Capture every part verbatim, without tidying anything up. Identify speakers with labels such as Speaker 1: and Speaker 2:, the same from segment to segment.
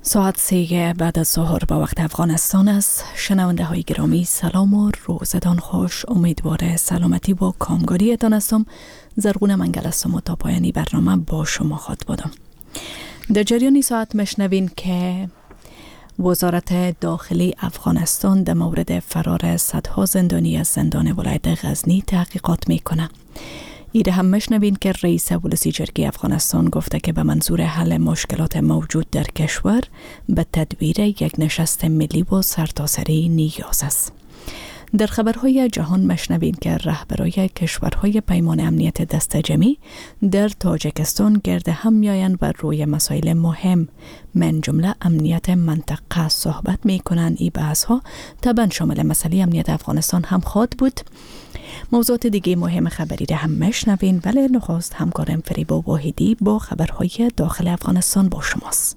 Speaker 1: ساعت سه بعد از ظهر با وقت افغانستان است. شنونده های گرامی سلام و روزتان خوش. امیدوار سلامتی و کامگاری تان هستم. زرغون منگل هستم و تا پایانی برنامه با شما خود بودم. در جریان ساعت مشنوین که وزارت داخلی افغانستان در مورد فرار صدها زندانی از زندان ولایت غزنی تحقیقات میکنه. ایده هم مشنوین که رئیس ولسی جرگه افغانستان گفته که به منظور حل مشکلات موجود در کشور به تدبیر یک نشست ملی و سرتاسری نیاز است. در خبرهای جهان مشنوین که رهبرای کشورهای پیمان امنیت دست جمعی در تاجیکستان گرد هم میآیند و روی مسائل مهم من جمله امنیت منطقه صحبت می کنند. این بحث ها طبعا شامل مسئله امنیت افغانستان هم خواهد بود. موضوعات دیگه مهم خبری ده هم مشنوین، ولی نخست همکارم فریبا واحدی با خبرهای داخل افغانستان با شماست.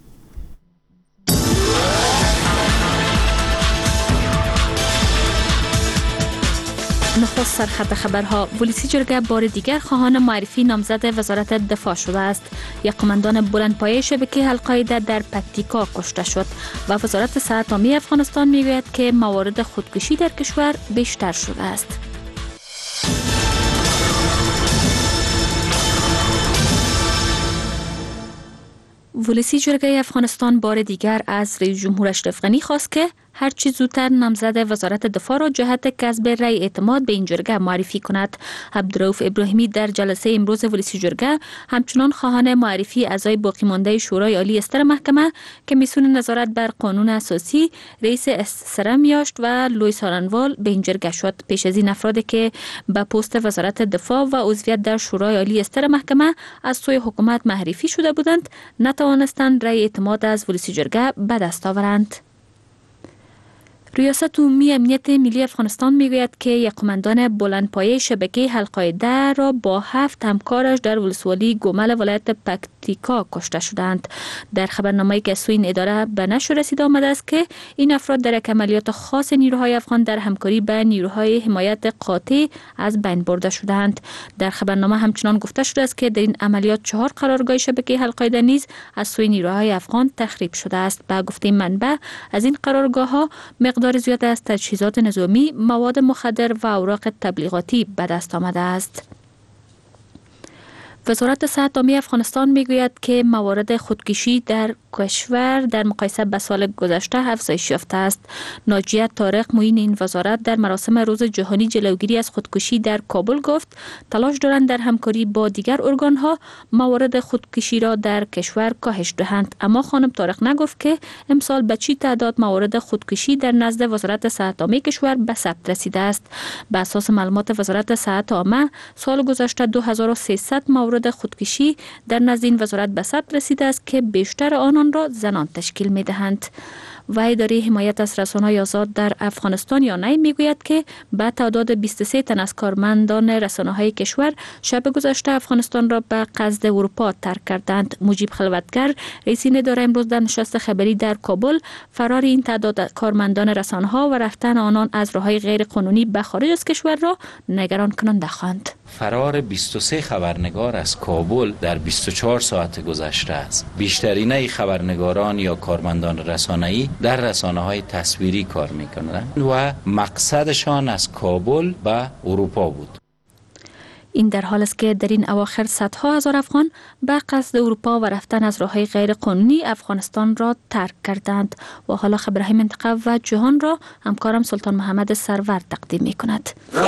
Speaker 2: نخست سرخط خبرها: ولسی جرگه بار دیگر خواهان معرفی نامزد وزارت دفاع شده است. یک قماندان بلندپایه شبکه القاعده در پکتیکا کشته شد و وزارت صحت عامه افغانستان میگوید که موارد خودکشی در کشور بیشتر شده است. ولسی جرگه افغانستان بار دیگر از رئیس جمهور اشرف غنی خواست که هر چی زودتر نامزد وزارت دفاع را جهت کسب رأی اعتماد به این جرگه معرفی کند. عبدالرؤوف ابراهیمی در جلسه امروز ولسی جرگه همچنان خواهان معرفی اعضای باقی مانده شورای عالی استر محکمه که مسئول نظارت بر قانون اساسی، رئیس سرم یاشت و لوی سارنوال به این جرگه شد. پیش از این افرادی که به پست وزارت دفاع و عضویت در شورای عالی استر محکمه از سوی حکومت معرفی شده بودند نتوانستند رأی اعتماد از ولسی جرگه به دست آورند. ریاست عمومی امنیت ملی افغانستان میگوید که یک قماندان بلندپایه شبکه القاعده را با هفت همکارش در ولسوالی گومل ولایت پکتیکا کشته شدند. در خبرنامه‌ای که سوی این اداره به نشر رسیده آمده است که این افراد در یک عملیات خاص نیروهای افغان در همکاری با نیروهای حمایت قاطع از بین برده شدند. در خبرنامه همچنان گفته شده است که در این عملیات چهار قرارگاه شبکه القاعده نیز از سوی نیروهای افغان تخریب شده است. به گفته منبع از این قرارگاه‌ها مقدار زیاد از تجهیزات نظامی، مواد مخدر و اوراق تبلیغاتی به دست آمده است. وزارت صحت عامه افغانستان میگوید که موارد خودکشی در کشور در مقایسه با سال گذشته افزایش یافته است. ناجیه طارق معین این وزارت در مراسم روز جهانی جلوگیری از خودکشی در کابل گفت تلاش دارند در همکاری با دیگر ارگان‌ها موارد خودکشی را در کشور کاهش دهند. اما خانم طارق نگفت که امسال به چی تعداد موارد خودکشی در نزد وزارت صحت عامه کشور به ثبت رسیده است. به اساس معلومات وزارت صحت عامه سال گذشته دو هزار و سیصد مورد خودکشی در نزد این وزارت به ثبت رسیده است که بیشتر آنان را زنان تشکیل می دهند. و اداره حمایت از رسانه‌های آزاد در افغانستان یا نه میگوید که به تعداد بیست و سه تن از کارمندان رسانه‌های کشور شب گذشته افغانستان را به قصد اروپا ترک کردند. مجیب خلوتگر رئیس این اداره امروز در نشست خبری در کابل فرار این تعداد کارمندان رسانه‌ها و رفتن آنان از راه‌های غیر قانونی به خارج از کشور را نگران کننده خواند.
Speaker 3: فرار بیست و سه خبرنگار از کابل در بیست و چهار ساعت گذشته است. بیشترین خبرنگاران یا کارمندان رسانه‌ای در رسانه‌های تصویری کار می‌کنند و مقصدشان از کابل به اروپا بود.
Speaker 2: این در حال است که در این اواخر صدها هزار افغان به قصد اروپا و رفتن از راه‌های غیر قانونی افغانستان را ترک کردند. و حالا خبرهای منطقه و جهان را همکارم سلطان محمد سرور تقدیم می‌کند.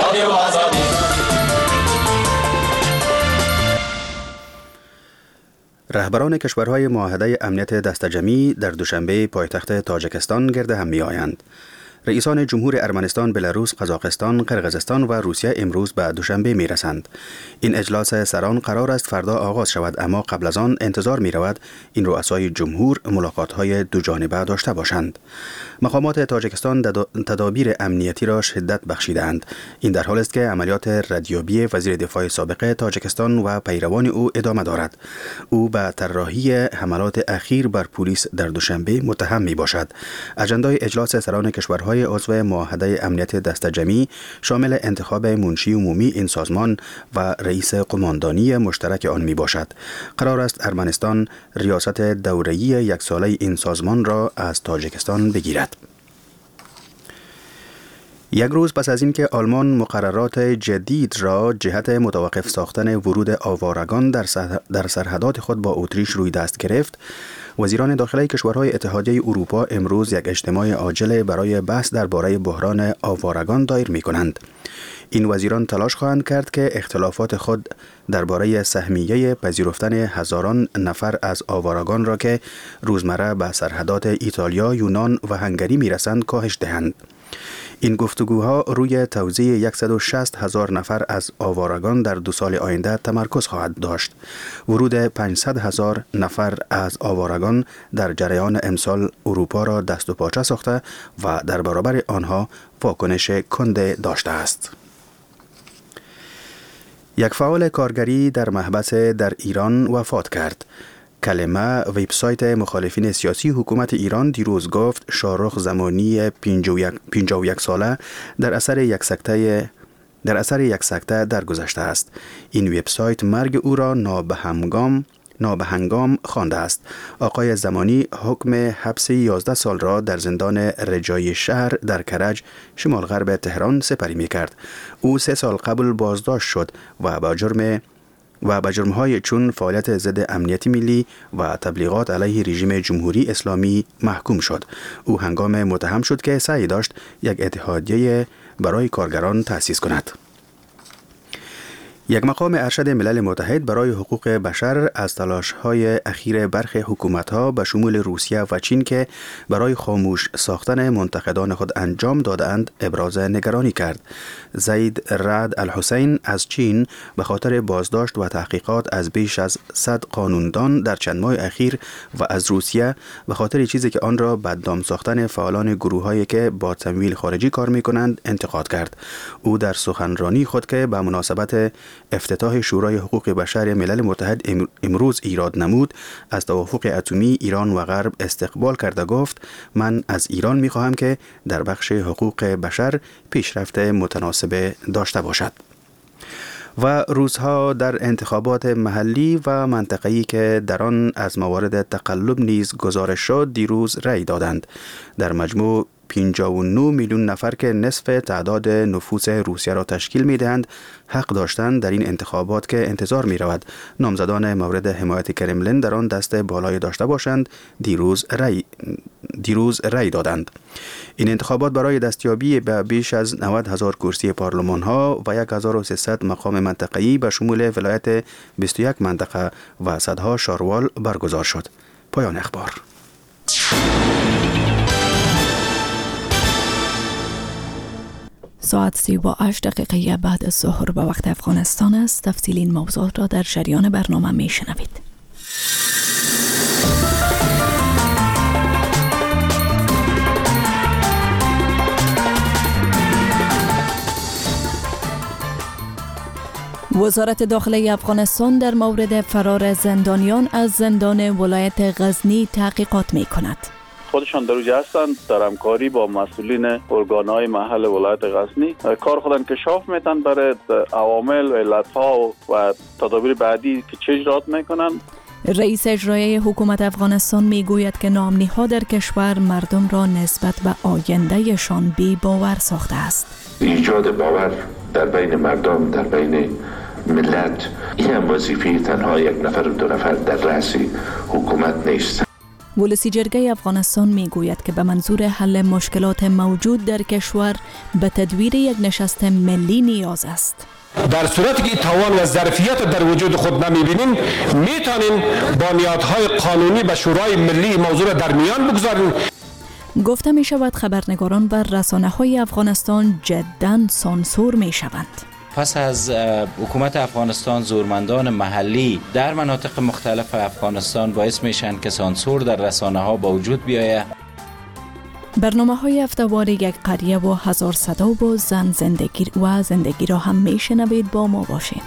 Speaker 4: رهبران کشورهای معاهده امنیت دست جمعی در دوشنبه پایتخت تاجیکستان گرد هم می‌آیند. رئیسان جمهور ارمنستان، بلاروس، قزاقستان، قرقیزستان و روسیه امروز به دوشنبه می رسند. این اجلاس سران قرار است فردا آغاز شود، اما قبل از آن انتظار می رود این رؤسای جمهور ملاقات های دو جانبه داشته باشند. مقامات تاجیکستان تدابیر امنیتی را شدت بخشیدند. این در حال است که عملیات ردیابی وزیر دفاع سابق تاجیکستان و پیروان او ادامه دارد. او به طراحی حملات اخیر بر پلیس در دوشنبه متهم می باشد. اجندای اجلاس سران کشورهای کارهای عضو معاهده امنیت دسته‌جمعی شامل انتخاب منشی عمومی این سازمان و رئیس قماندانی مشترک آن می باشد. قرار است ارمنستان ریاست دوره‌ای یک ساله این سازمان را از تاجیکستان بگیرد. یک روز پس از اینکه آلمان مقررات جدید را جهت متوقف ساختن ورود آوارگان در در سرحدات خود با اتریش روی دست گرفت، وزیران داخلی کشورهای اتحادیه اروپا امروز یک اجتماع عاجل برای بحث درباره بحران آوارگان دایر می کنند. این وزیران تلاش خواهند کرد که اختلافات خود درباره سهمیه پذیرفتن هزاران نفر از آوارگان را که روزمره به سرحدات ایتالیا، یونان و هنگری می رسند کاهش دهند. این گفتگوها روی توزیع صد و شصت هزار نفر از آوارگان در دو سال آینده تمرکز خواهد داشت. ورود پانصد هزار نفر از آوارگان در جریان امسال اروپا را دست و پاچه ساخته و در برابر آنها واکنش کنده داشته است. یک فعال کارگری در محبس در ایران وفات کرد. کلمه وبسایت مخالفین سیاسی حکومت ایران دیروز گفت شاهرخ زمانی پنجاه و یک ساله در اثر یک سکته در اثر یک سکته درگذشته است. این وبسایت مرگ او را نابهنگام نابهنگام خوانده است. آقای زمانی حکم حبس یازده سال را در زندان رجایی شهر در کرج شمال غرب تهران سپری می کرد. او سه سال قبل بازداشت شد و با جرم و به جرم‌های چون فعالیت ضد امنیت ملی و تبلیغات علیه رژیم جمهوری اسلامی محکوم شد. او هنگام متهم شد که سعی داشت یک اتحادیه برای کارگران تأسیس کند. یک مقام ارشد ملل متحد برای حقوق بشر از تلاش‌های اخیر برخی حکومت‌ها به شمول روسیه و چین که برای خاموش ساختن منتقدان خود انجام دادند ابراز نگرانی کرد. زید رعد الحسین از چین به خاطر بازداشت و تحقیقات از بیش از صد قانوندان در چند ماه اخیر و از روسیه به خاطر چیزی که آن را بدنام ساختن فعالان گروه‌هایی که با تمویل خارجی کار می‌کنند انتقاد کرد. او در سخنرانی خود که به مناسبت افتتاح شورای حقوق بشر ملل متحد امروز ایراد نمود، از توافق اتمی ایران و غرب استقبال کرده گفت من از ایران می خواهم که در بخش حقوق بشر پیشرفت متناسب داشته باشد. و روزها در انتخابات محلی و منطقه‌ای که در آن از موارد تقلب نیز گزارش شد دیروز رأی دادند. در مجموع پنجاه و نه میلیون نفر که نصف تعداد نفوس روسیه را تشکیل می‌دهند حق داشتند در این انتخابات که انتظار می‌رود نامزدان مورد حمایت کرملین در آن دست بالای داشته باشند دیروز رأی دیروز رأی دادند. این انتخابات برای دستیابی به بیش از نود هزار کرسی پارلمان ها و هزار و سیصد مقام منطقه‌ای به شمول ولایت بیست و یک منطقه و صدها شاروال برگزار شد. پایان اخبار.
Speaker 1: ساعت سی و هشت دقیقه بعد از ظهر به وقت افغانستان است. تفصیل این موضوعات را در جریان برنامه می شنوید. وزارت داخلی افغانستان در مورد فرار زندانیان از زندان ولایت غزنی تحقیقات می کند.
Speaker 5: خودشان در اونجا هستند، در همکاری با مسئولین ارگانهای محل ولایت غزنی کار خودن کشاف میتن برای عوامل، علتها و تدابیر بعدی که چه اجرات میکنن.
Speaker 1: رئیس اجرایی حکومت افغانستان میگوید که ناامنی‌ها در کشور مردم را نسبت به آیندهشان بی باور ساخته است.
Speaker 6: ایجاد باور در بین مردم، در بین ملت، این هم وظیفه تنها یک نفر و دو نفر در رأس حکومت نیست.
Speaker 1: ولسی جرگه افغانستان میگوید که به منظور حل مشکلات موجود در کشور به تدویر یک نشست ملی نیاز است.
Speaker 7: در صورتی که توان و ظرفیت در وجود خود نمیبینیم میتونیم بنیادهای قانونی به شورای ملی موضوع در میان بگذاریم.
Speaker 1: گفته می شود خبرنگاران و رسانه های افغانستان جداً سانسور می شوند.
Speaker 3: پس از حکومت افغانستان زورمندان محلی در مناطق مختلف افغانستان باعث میشن که سانسور در رسانه ها با وجود بیاید.
Speaker 1: برنامه های هفته‌وار یک قریه و هزار صدا و زن زندگی و زندگی را هم میشنوید. با ما باشین.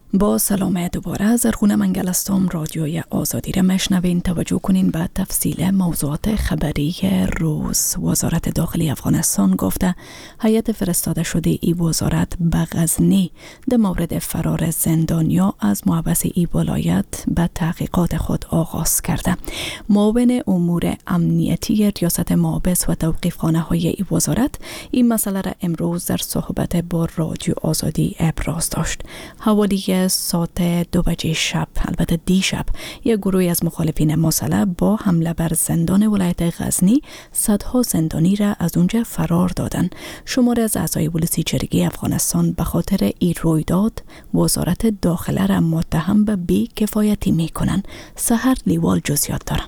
Speaker 1: با سلام دوباره زرغونه منگل هستم. رادیوی آزادی را مشنوین. توجه کنین به تفصیل موضوعات خبری روز. وزارت داخلی افغانستان گفته هیئت فرستاده شده ای وزارت به غزنی در مورد فرار زندانیا از محبس ای ولایت به تحقیقات خود آغاز کرده. معاون امور امنیتی ریاست محابس و توقیفخانه های ای وزارت این مسئله را امروز در صحبت با رادیو آزادی ابراز داشت. حوالی ساعت دو بجه شب، البته دیشب، یک گروه از مخالفین مسلح با حمله بر زندان ولایت غزنی صدها زندانی را از اونجا فرار دادن. شماری از اعضای پلیس جرگه افغانستان به خاطر این رویداد وزارت داخله را متهم به بی‌کفایتی میکنن. سحر لیوال جزئیات داره.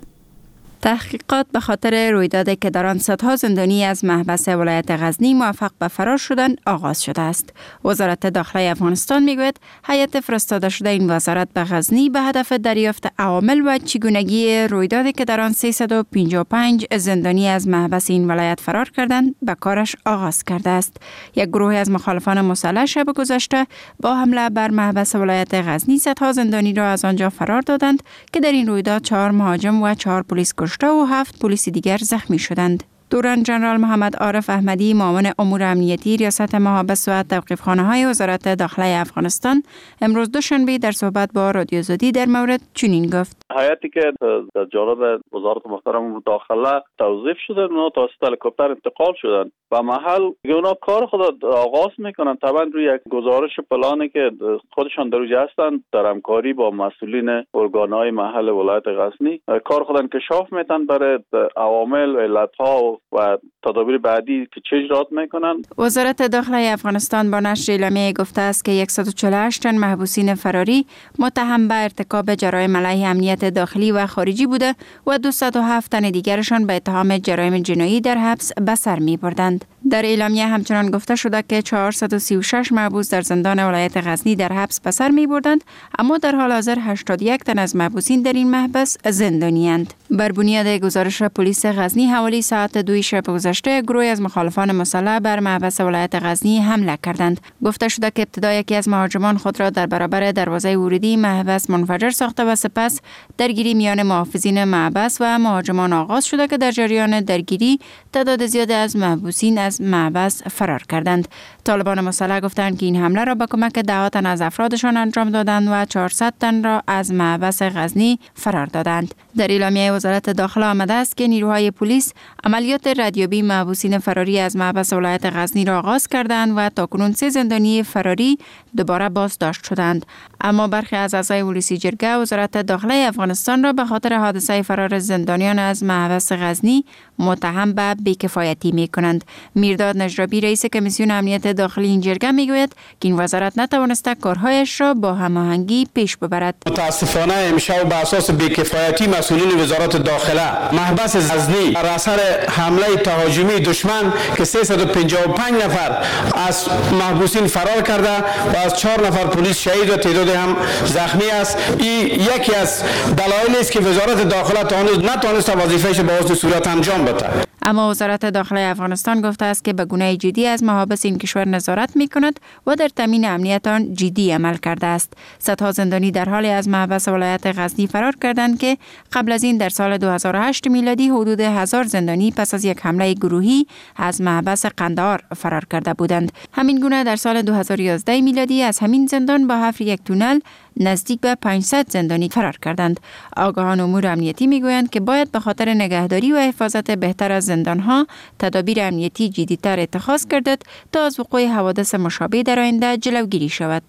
Speaker 8: تحقیقات به خاطر رویدادی که در آن صدها زندانی از محبس ولایت غزنی موفق به فرار شدن آغاز شده است. وزارت داخلی افغانستان میگوید هیئت فرستاده شده این وزارت به غزنی به هدف دریافت عوامل و چگونگی رویدادی که در آن سیصد و پنجاه و پنج زندانی از محبس این ولایت فرار کردند به کارش آغاز کرده است. یک گروه از مخالفان مسلح شب گذشته با حمله بر محبس ولایت غزنی صدها زندانی را از آنجا فرار دادند که در این رویداد چهار مهاجم و چهار پلیس و هفت پلیس دیگر زخمی شدند. دوران جنرال محمد عارف احمدی معاون امور امنیتی ریاست محابس و توقیفخانه های وزارت داخلی افغانستان امروز دوشنبه در صحبت با رادیو آزادی در مورد چنین گفت:
Speaker 5: هیئتی که در جانب وزارت محترم داخله توظیف شده اونا توسط هلیکوپتر انتقال شدن و محل اونا کار خود آغاز میکنن. طبعا روی یک گزارش پلانی که خودشان در اونجا هستن در همکاری با مسئولین ارگانهای محل ولایت غزنی کار خود انکشاف میتن برای عوامل و علتها و تدابیر بعدی که چه اجرات میکنن.
Speaker 8: وزارت داخلی افغانستان با نشر اعلامیه گفته است که صد و چهل و هشت تن محبوسین فراری متهم به ارتکاب جرایم علیه امنیت داخلی و خارجی بوده و دویست و هفت تن دیگرشان به اتهام جرایم جنایی در حبس به سر می‌بردند. در اعلامیه همچنان گفته شده که چهارصد و سی و شش محبوس در زندان ولایت غزنی در حبس به سر می‌بردند، اما در حال حاضر هشتاد و یک تن از محبوسین در این محبس زندانی‌اند. بر بنیاد گزارش پلیس غزنی حوالی ساعت دو شب گذشته گروهی از مخالفان مسلح بر محبس ولایت غزنی حمله کردند. گفته شده که ابتدا یکی از مهاجمان خود را در برابر دروازه ورودی محبس منفجر ساخته و سپس درگیری میان محافظین محبس و مهاجمان آغاز شده که در جریان درگیری تعداد زیادی از محبوسین از محبس فرار کردند. طالبان مسلح گفتند که این حمله را با کمک ده تن از افرادشان انجام دادند و چهارصد تن را از محبس غزنی فرار دادند. در اعلامیه وزارت داخله آمده است که نیروهای پلیس عملیات ردیابی محبوسین فراری از محبس ولایت غزنی را آغاز کردند و تاکنون سه زندانی فراری دوباره بازداشت شدند. اما برخی از اعضای پلیس جرگه وزارت داخله افغانستان را به خاطر حادثه فرار زندانیان از محبس غزنی متهم به بی‌کفایتی می‌کنند. میرداد نجرابی رئیس کمیسیون امنیت داخلی این جرگه میگوید که این وزارت نتوانسته کارهایش را با هماهنگی پیش ببرد.
Speaker 7: متاسفانه امشب به اساس بی‌کفایتی مسئولین وزارت داخله محبس غزنی بر اثر حمله تهاجمی دشمن که سیصد و پنجاه و پنج نفر از محبوسین فرار کرده و از چهار نفر پلیس شهید و تعداد هم زخمی است. این یکی از دلایلی است که وزارت داخله تا هنوز نتوانسته وظیفه‌اش به حسن صورت انجام بده.
Speaker 8: اما وزارت داخلی افغانستان گفته است که به گونه جدی از محابس این کشور نظارت می‌کند و در تامین امنیت آن جدی عمل کرده است. صدها زندانی در حال از محبس ولایت غزنی فرار کردند که قبل از این در سال دو هزار و هشت میلادی حدود هزار زندانی پس از یک حمله گروهی از محبس قندهار فرار کرده بودند. همین گونه در سال دو هزار و یازده میلادی از همین زندان با حفر یک تونل نزدیک به پانصد زندانی فرار کردند. آگاهان امور امنیتی میگویند که باید به خاطر نگهداری و حفاظت بهتر از زندانها تدابیر امنیتی جدی‌تر اتخاذ گردد تا از وقوع حوادث مشابه در آینده جلوگیری شود.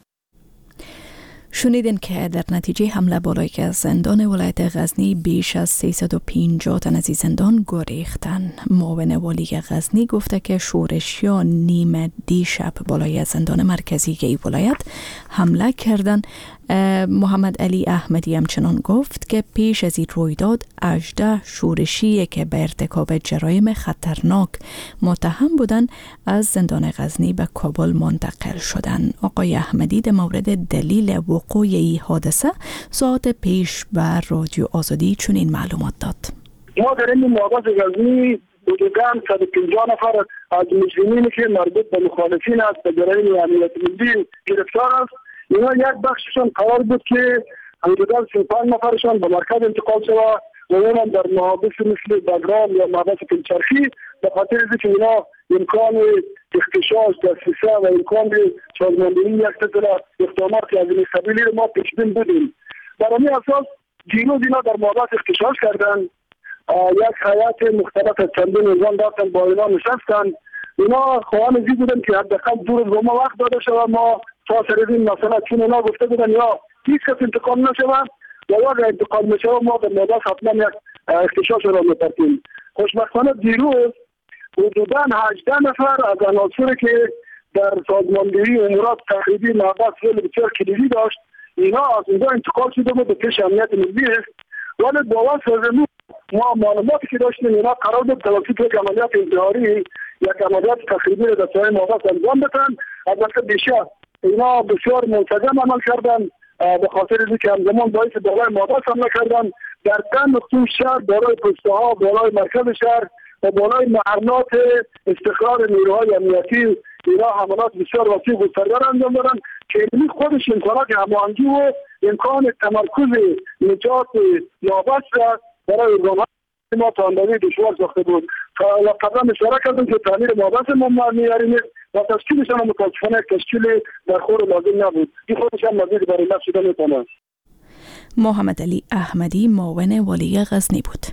Speaker 1: شنیدین که در نتیجه حمله بالای که از زندان ولایت غزنی بیش از سیصد و پنجاه تن از زندان گریختن. معاون والی غزنی گفته که شورشیان نیمه دیشب بالای زندان مرکزی این ولایت حمله کردن. محمد علی احمدی همچنان گفت که پیش از این رویداد هجده شورشی که به ارتکاب جرایم خطرناک متهم بودند از زندان غزنی به کابل منتقل شدند. آقای احمدی در مورد دلیل وقوع این حادثه ساعت پیش به رادیو آزادی چنین معلومات داد.
Speaker 9: ما در این محبس غزنی حدوداً صد و پنجاه نفر از مجرمینی که مربوط به مخالفین است به جرایم امنیت ملی گرفتار است. اینا یک بخششان قرار بود که حدوداً سی و پنج نفرشان به مرکز انتقال شود و اونم در محابس مثل بگرام یا محبس کلچرخی به خاطر اینکه اینا امکان اختشاش دسترسی و امکان سازماندهی یک سلسله اقدامات از این قبیل ما پیش بین بودیم. در همین اساس دیروز اینا در محبس اختشاش کردن، یک هیئت مختلف از چندین نظام رفتن با اینا نشستن. اینا خواهان ازی بودن که حداقل دو روز به ما وقت داده شود، ما تا سر این مسئله چون اینا گفته بودن یا هیچ کس انتقال نشود و اگر انتقال نشود ما در محبس حتما یک اختشاش را می‌پرسیم. خوشبختانه دیروز حدوداً هجده نفر از عناصری که در سازماندهی امورات تخریبی محبس خیلی بسیار کلیدی داشت، اینا از اونجا انتقال شده بود به پیش امنیت ملی است. ولی باور سازمون ما معلوماتی که داشتیم اینا قرار بود توسط یک عملیات انتحاری یک عملیات تخریبی را در ساحل محبس انجام بدن. البته بیشتر اینا بسیار منسجم عمل کردن به خاطر اینکه همزمان باعث بالای محبس حمله کردن در ده نقطه شهر، بالای پسته ها، بالای مرکز شهر و بالای محلات استقرار نیروهای امنیتی اینا حملات بسیار وسیع و گسترده انجام دادن که این خودش امکانات هماهنگی و امکان تمرکز نجات محبس را برای ارگان‌های ما تا اندازه دشوار ساخته بود. و قبلا اشاره کردم که تعمیر محبس ما معیاری نیست و تشکیلشان هم متاسفانه تشکیل در خور لازم نبود. این خودش هم مزید برای نفس شده میتونه.
Speaker 1: محمد علی احمدی معاون والی غزنی بود.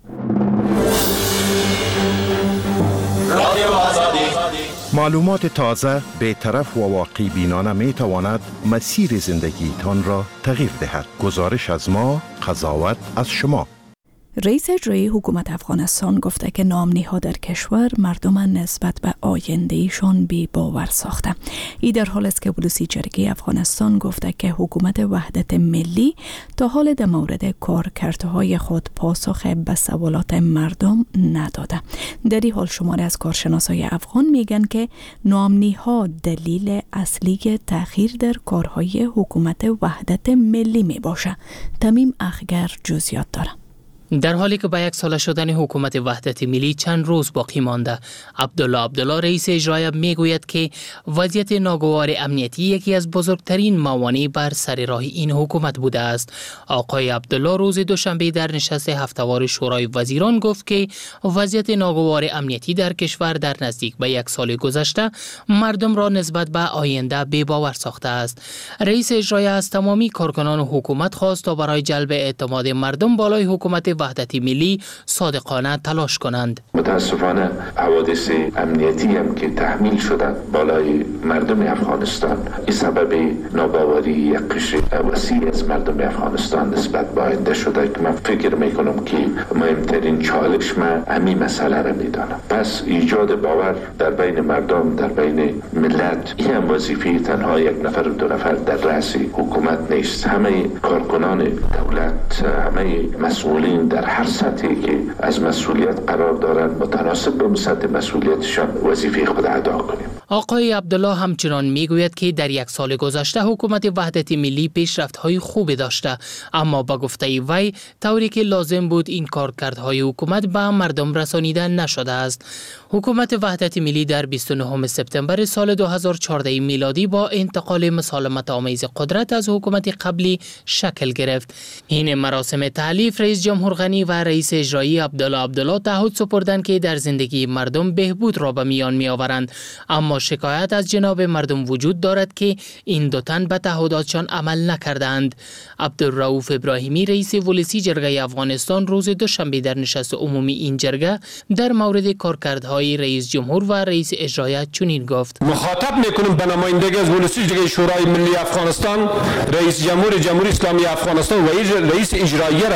Speaker 10: معلومات تازه، بی‌طرف و واقعی بینانه می تواند مسیر زندگی تان را تغییر دهد. گزارش از ما، قضاوت از شما.
Speaker 1: رئیس اجرایی حکومت افغانستان گفته که ناامنی‌ها در کشور مردم نسبت به آینده‌ایشان بی باور ساخته. ای در حال است که بلوسی جرگه افغانستان گفته که حکومت وحدت ملی تا حال در مورد کارکردهای خود پاسخ به سوالات مردم نداده. در این حال شماری از کارشناسای افغان میگن که ناامنی‌ها دلیل اصلی تأخیر در کارهای حکومت وحدت ملی می باشه. تمیم اخگر جزئیات داره.
Speaker 11: در حالی که به یک سال شدن حکومت وحدت ملی چند روز باقی مانده، عبدالله عبدالله رئیس اجرایی میگوید که وضعیت ناگوار امنیتی یکی از بزرگترین موانع بر سر راه این حکومت بوده است. آقای عبدالله روز دوشنبه در نشست هفته‌وار شورای وزیران گفت که وضعیت ناگوار امنیتی در کشور در نزدیک به یک سال گذشته مردم را نسبت به آینده بی‌باور ساخته است. رئیس اجرایی از تمامی کارکنان حکومت خواست تا برای جلب اعتماد مردم بالای حکومت وحدت ملی صادقانه تلاش کنند.
Speaker 6: متاسفانه حوادث امنیتی هم که تحمیل شده بالای مردم افغانستان این سبب ناباوری یک قشر وسیع از مردم افغانستان نسبت به آینده شده که من فکر میکنم که مهمترین چالش من همین مسئله را میدانم. پس ایجاد باور در بین مردم، در بین ملت، این هم وظیفه تنها یک نفر و دو نفر در رأس حکومت نیست. همه کارکنان دولت، همه مسئولین در هر سطحی که از مسئولیت قرار دارند متناسب به سطح مسئولیتشان وظیفه خود ادا کنیم.
Speaker 11: آقای عبدالله همچنان میگوید که در یک سال گذشته حکومت وحدت ملی پیشرفت‌های خوبی داشته، اما با گفته وی طوری که لازم بود این کارکردهای حکومت به مردم رسانیده نشده است. حکومت وحدت ملی در بیست و نهم سپتامبر سال دو هزار و چهارده میلادی با انتقال مسالمت آمیز قدرت از حکومت قبلی شکل گرفت. این مراسم تحلیف رئیس جمهور غنی و رئیس اجرایی عبدالله عبدالله تعهد سپردند که در زندگی مردم بهبود را به میان میآورند، اما شکایت از جناب مردم وجود دارد که این دو تن به تعهداتشان عمل نکردند. عبدالرؤوف ابراهیمی رئیس ولسی جرگه افغانستان روز دوشنبه در نشست عمومی این جرگه در مورد کارکردهای رئیس جمهور و رئیس اجرایی چنین گفت:
Speaker 7: مخاطب میکنیم به نمایندگی از ولسی جرگه شورای ملی افغانستان رئیس جمهور جمهوری اسلامی افغانستان و رئیس اجرایی را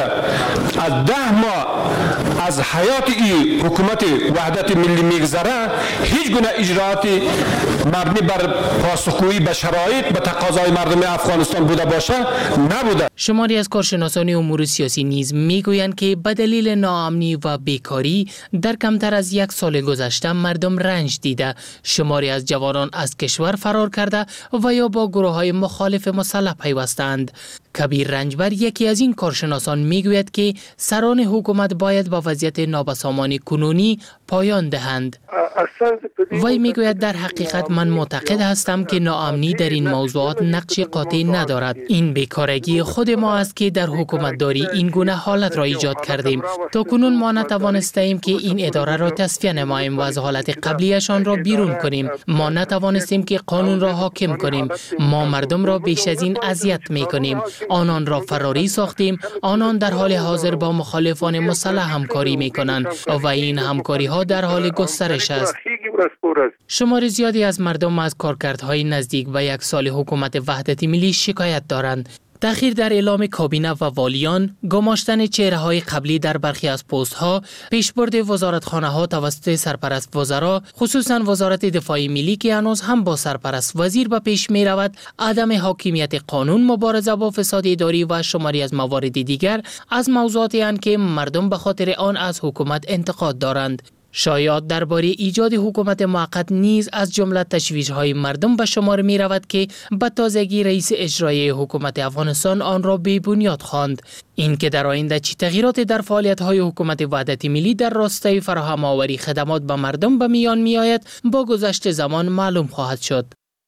Speaker 7: از ده ماه از حیات این حکومت وحدت ملی میگذره هیچ گونه اجراعاتی مبنی بر پاسخگویی به شرایط به تقاضای مردم افغانستان بوده باشه نبوده.
Speaker 11: شماری از کارشناسان امور سیاسی نیز میگویند که به دلیل ناامنی و بیکاری در کمتر از یک سال گذشته مردم رنج دیده، شماری از جوانان از کشور فرار کرده و یا با گروه‌های مخالف مسلح پیوستند. کبیر رنجبر یکی از این کارشناسان میگوید که سران حکومت باید با وضعیت نابسامان کنونی پایان دهند. وی میگوید در حقیقت من معتقد هستم که ناامنی در این موضوعات نقش قاطع ندارد. این بیکارگی خود ما است که در حکومتداری این گونه حالت را ایجاد کردیم. تا کنون ما نتوانستیم که این اداره را تصفیه نماییم و از حالت قبلیشان را بیرون کنیم. ما نتوانستیم که قانون را حاکم کنیم. ما مردم را بیش از این اذیت میکنیم. آنان را فراری ساختیم. آنان در حال حاضر با مخالفان مسلح همکاری میکنند و این همکاری ها در حال گسترش است. شمار زیادی از مردم از کارکردهای نزدیک به یک سال حکومت وحدت ملی شکایت دارند. تأخیر در اعلام کابینه و والیان، گماشتن چهره‌های قبلی در برخی از پست‌ها، پیشبرد وزارتخانه‌ها توسط سرپرست وزرا، خصوصاً وزارت دفاع ملی که هنوز هم با سرپرست وزیر به پیش می‌رود، عدم حاکمیت قانون، مبارزه با فساد اداری و شماری از موارد دیگر از موضوعاتی اند که مردم به خاطر آن از حکومت انتقاد دارند. شایعات درباره ایجاد حکومت موقت نیز از جمله تشویش‌های مردم به شمار می رود که به تازگی رئیس اجرایی حکومت افغانستان آن را بی بنیاد خواند. این که در آینده چه تغییراتی در فعالیت‌های حکومت وحدت ملی در راستای فراهم آوری خدمات به مردم به میان می آید با گذشت زمان معلوم خواهد شد.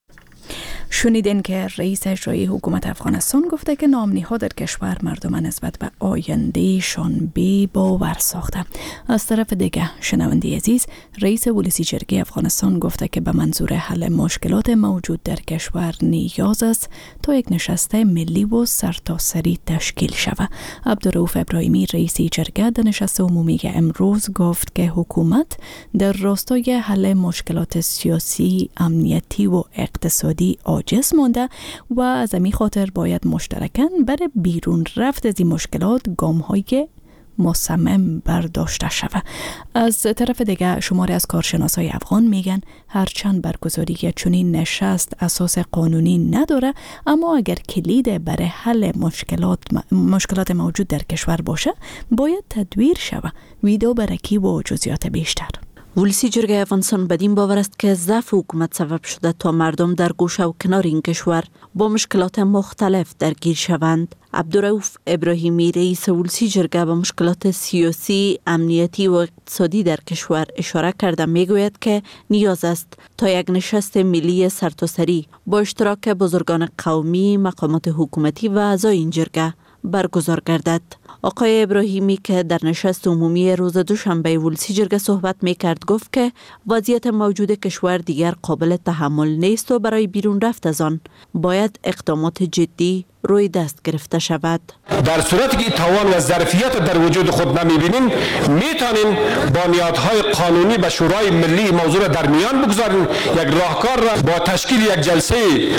Speaker 1: شنیدین که رئیس اجرایی حکومت افغانستان گفته که ناامنی‌ها در کشور مردم نسبت به آیندهشان بی باور ساخته. از طرف دیگه شنونده عزیز، رئیس ولسی جرگه افغانستان گفته که به منظور حل مشکلات موجود در کشور نیاز است تا یک نشست ملی و سرتاسری تشکیل شود. عبدالرؤوف ابراهیمی رئیس جرگه در نشست عمومی امروز گفت که حکومت در راستای حل مشکلات سیاسی، امنیتی و اقتصادی عاجز مانده و از همین خاطر باید مشترکاً برای بیرون رفت از این مشکلات گام‌های مصمم برداشته شود. از طرف دیگه شماری از کارشناسای افغان میگن هرچند برگزاری چنین نشست اساس قانونی نداره، اما اگر کلید برای حل مشکلات مشکلات موجود در کشور باشه باید تدویر شود. ویدو برکی و جزئیات بیشتر.
Speaker 12: ولسی جرگه افغانستان بدین باور است که ضعف حکومت سبب شده تا مردم در گوشه و کنار این کشور با مشکلات مختلف درگیر شوند. عبدالرؤوف ابراهیمی رئیس ولسی جرگه به مشکلات سیاسی، امنیتی و اقتصادی در کشور اشاره کرده میگوید که نیاز است تا یک نشست ملی سرتاسری با اشتراک بزرگان قومی، مقامات حکومتی و اعضای این جرگه برگزار گردد. آقای ابراهیمی که در نشست عمومی روز دوشنبه ولسی جرگه صحبت میکرد گفت که وضعیت موجود کشور دیگر قابل تحمل نیست و برای بیرون رفت از آن باید اقدامات جدی روی دست گرفته شود.
Speaker 7: در صورتی که توان و ظرفیت در وجود خود نمیبینیم میتونیم بنیادهای قانونی به شورای ملی موضوع در میان بگذاریم. یک راهکار را با تشکیل یک جلسه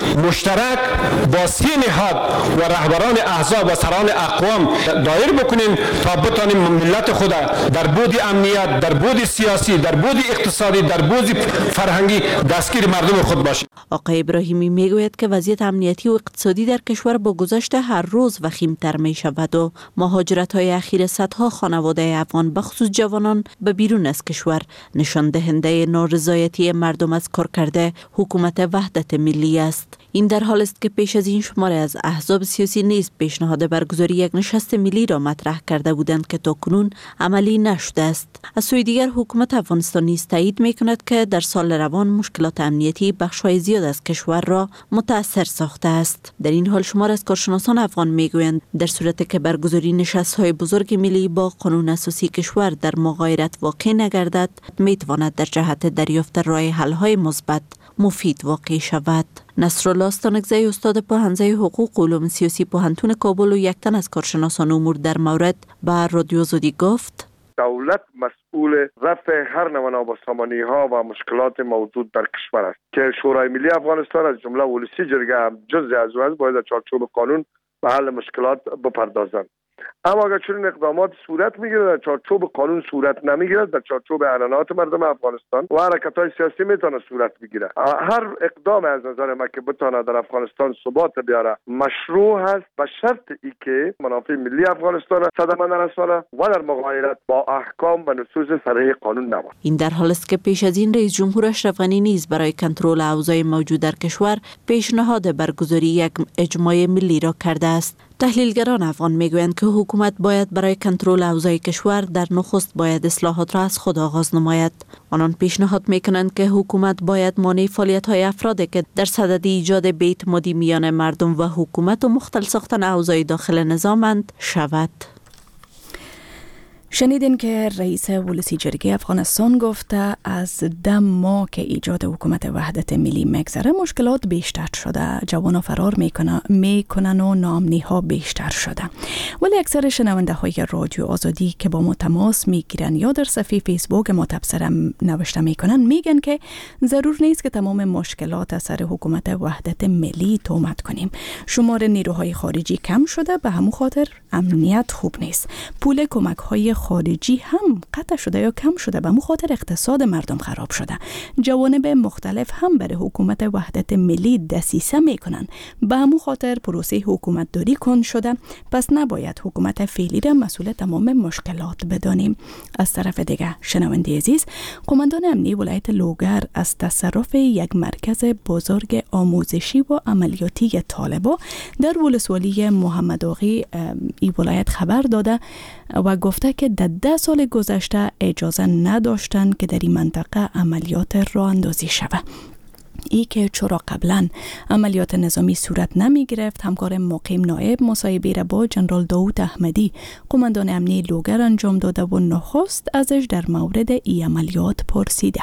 Speaker 7: مشترک با سی نهاد و رهبران احزاب و سران اقوام دایر بکنیم تا بتانیم ملت خود در بود امنیت، در بود سیاسی، در بود اقتصادی، در بود فرهنگی دستگیر مردم خود باشیم.
Speaker 12: آقای ابراهیمی میگوید که وضعیت امنیتی و اقتصادی در کشور با گذشت هر روز وخیم‌تر می شود و مهاجرت‌های اخیر صدها خانواده افغان به خصوص جوانان به بیرون از کشور نشان دهنده نارضایتی مردم از کارکرد حکومت وحدت ملی است. این در حال است که پیش از این شماره از احزاب سیاسی نیز پیشنهاد برگزاری یک نشست ملی را مطرح کرده بودند که تاکنون عملی نشده است. از سوی دیگر حکومت افغانستان نیز تایید می‌کند که در سال روان مشکلات امنیتی بخش‌های زیاد از کشور را متأثر ساخته است. در این حال شمار از کارشناسان افغان میگویند در صورتی که برگزاری نشست‌های بزرگ ملی با قانون اساسی کشور در مغایرت واقع نگردد، میتواند در جهت دریافت راه حل‌های مثبت مفید واقع شود. نصرالله استانکزی استاد پوهنځی حقوق و علوم سیاسی پوهنتون کابل و یک تن از کارشناسان امور در مورد به رادیو آزادی گفت:
Speaker 13: دولت مسئول رفع هر نوع نابسامانی ها و مشکلات موجود در کشور است که شورای ملی افغانستان از جمله ولسی جرگه هم جزء از او است، باید در چارچوب قانون به حل مشکلات بپردازند. اما اگر چنین اقدامات صورت میگیرد در چارچوب قانون صورت نمیگیرد، در چارچوب اعلانات مردم افغانستان و حرکت‌های سیاسی میتونه صورت بگیره. هر اقدام از نظر من که بتونه در افغانستان ثبات بیاره مشروع هست به شرط ای که منافع ملی افغانستان صدمه نرسانه و در مغایرت با احکام و نصوص صریح قانون نباشد.
Speaker 12: این در حالی است که پیش از این رئیس جمهور اشرف غنی نیز برای کنترل اوضاع موجود در کشور پیشنهاد برگزاری یک اجماع ملی را کرده است. تحلیلگران افغان میگویند که حکومت باید برای کنترل اوضاع کشور در نخست باید اصلاحات را از خود آغاز نماید. آنان پیشنهاد میکنند که حکومت باید مانع فعالیت‌های افرادی که در صدد ایجاد بی‌اعتمادی میان مردم و حکومت و مختل ساختن اوضاع داخل نظامند شود.
Speaker 1: شنیدین که رئیس ولسی جرگه افغانستان گفته از ده ماه که ایجاد حکومت وحدت ملی مگذره مشکلات بیشتر شده، جوانا فرار میکنن میکنن و ناامنی ها بیشتر شده. ولی اکثر شنونده های رادیو آزادی که با ما تماس میگیرن یا در صفحه فیسبوک ما تبصره نوشته میکنن میگن که ضرور نیست که تمام مشکلات از سر حکومت وحدت ملی تهمت کنیم. شمار نیروهای خارجی کم شده، به همون خاطر امنیت خوب نیست. پول کمک های خارجی هم قطع شده یا کم شده، به همون خاطر اقتصاد مردم خراب شده. جوانب مختلف هم برای حکومت وحدت ملی دسیسه میکنن، به همون خاطر پروسه حکومت داری کند شده. پس نباید حکومت فعلی را مسئول تمام مشکلات بدانیم. از طرف دیگه شنونده عزیز، قماندان امنی ولایت لوگر از تصرف یک مرکز بزرگ آموزشی و عملیاتی طالبا در ولسوالی محمد آقی ای ولایت خبر داده و گفته که در ده سال گذشته اجازه نداشتند که در این منطقه عملیات راه اندازی شود. ای که چرا قبلا عملیات نظامی صورت نمی گرفت، همکار مقیم نایب مصاحبه را با جنرال داوود احمدی قماندان امنی لوگر انجام داده و نخست ازش در مورد ای عملیات پرسیده.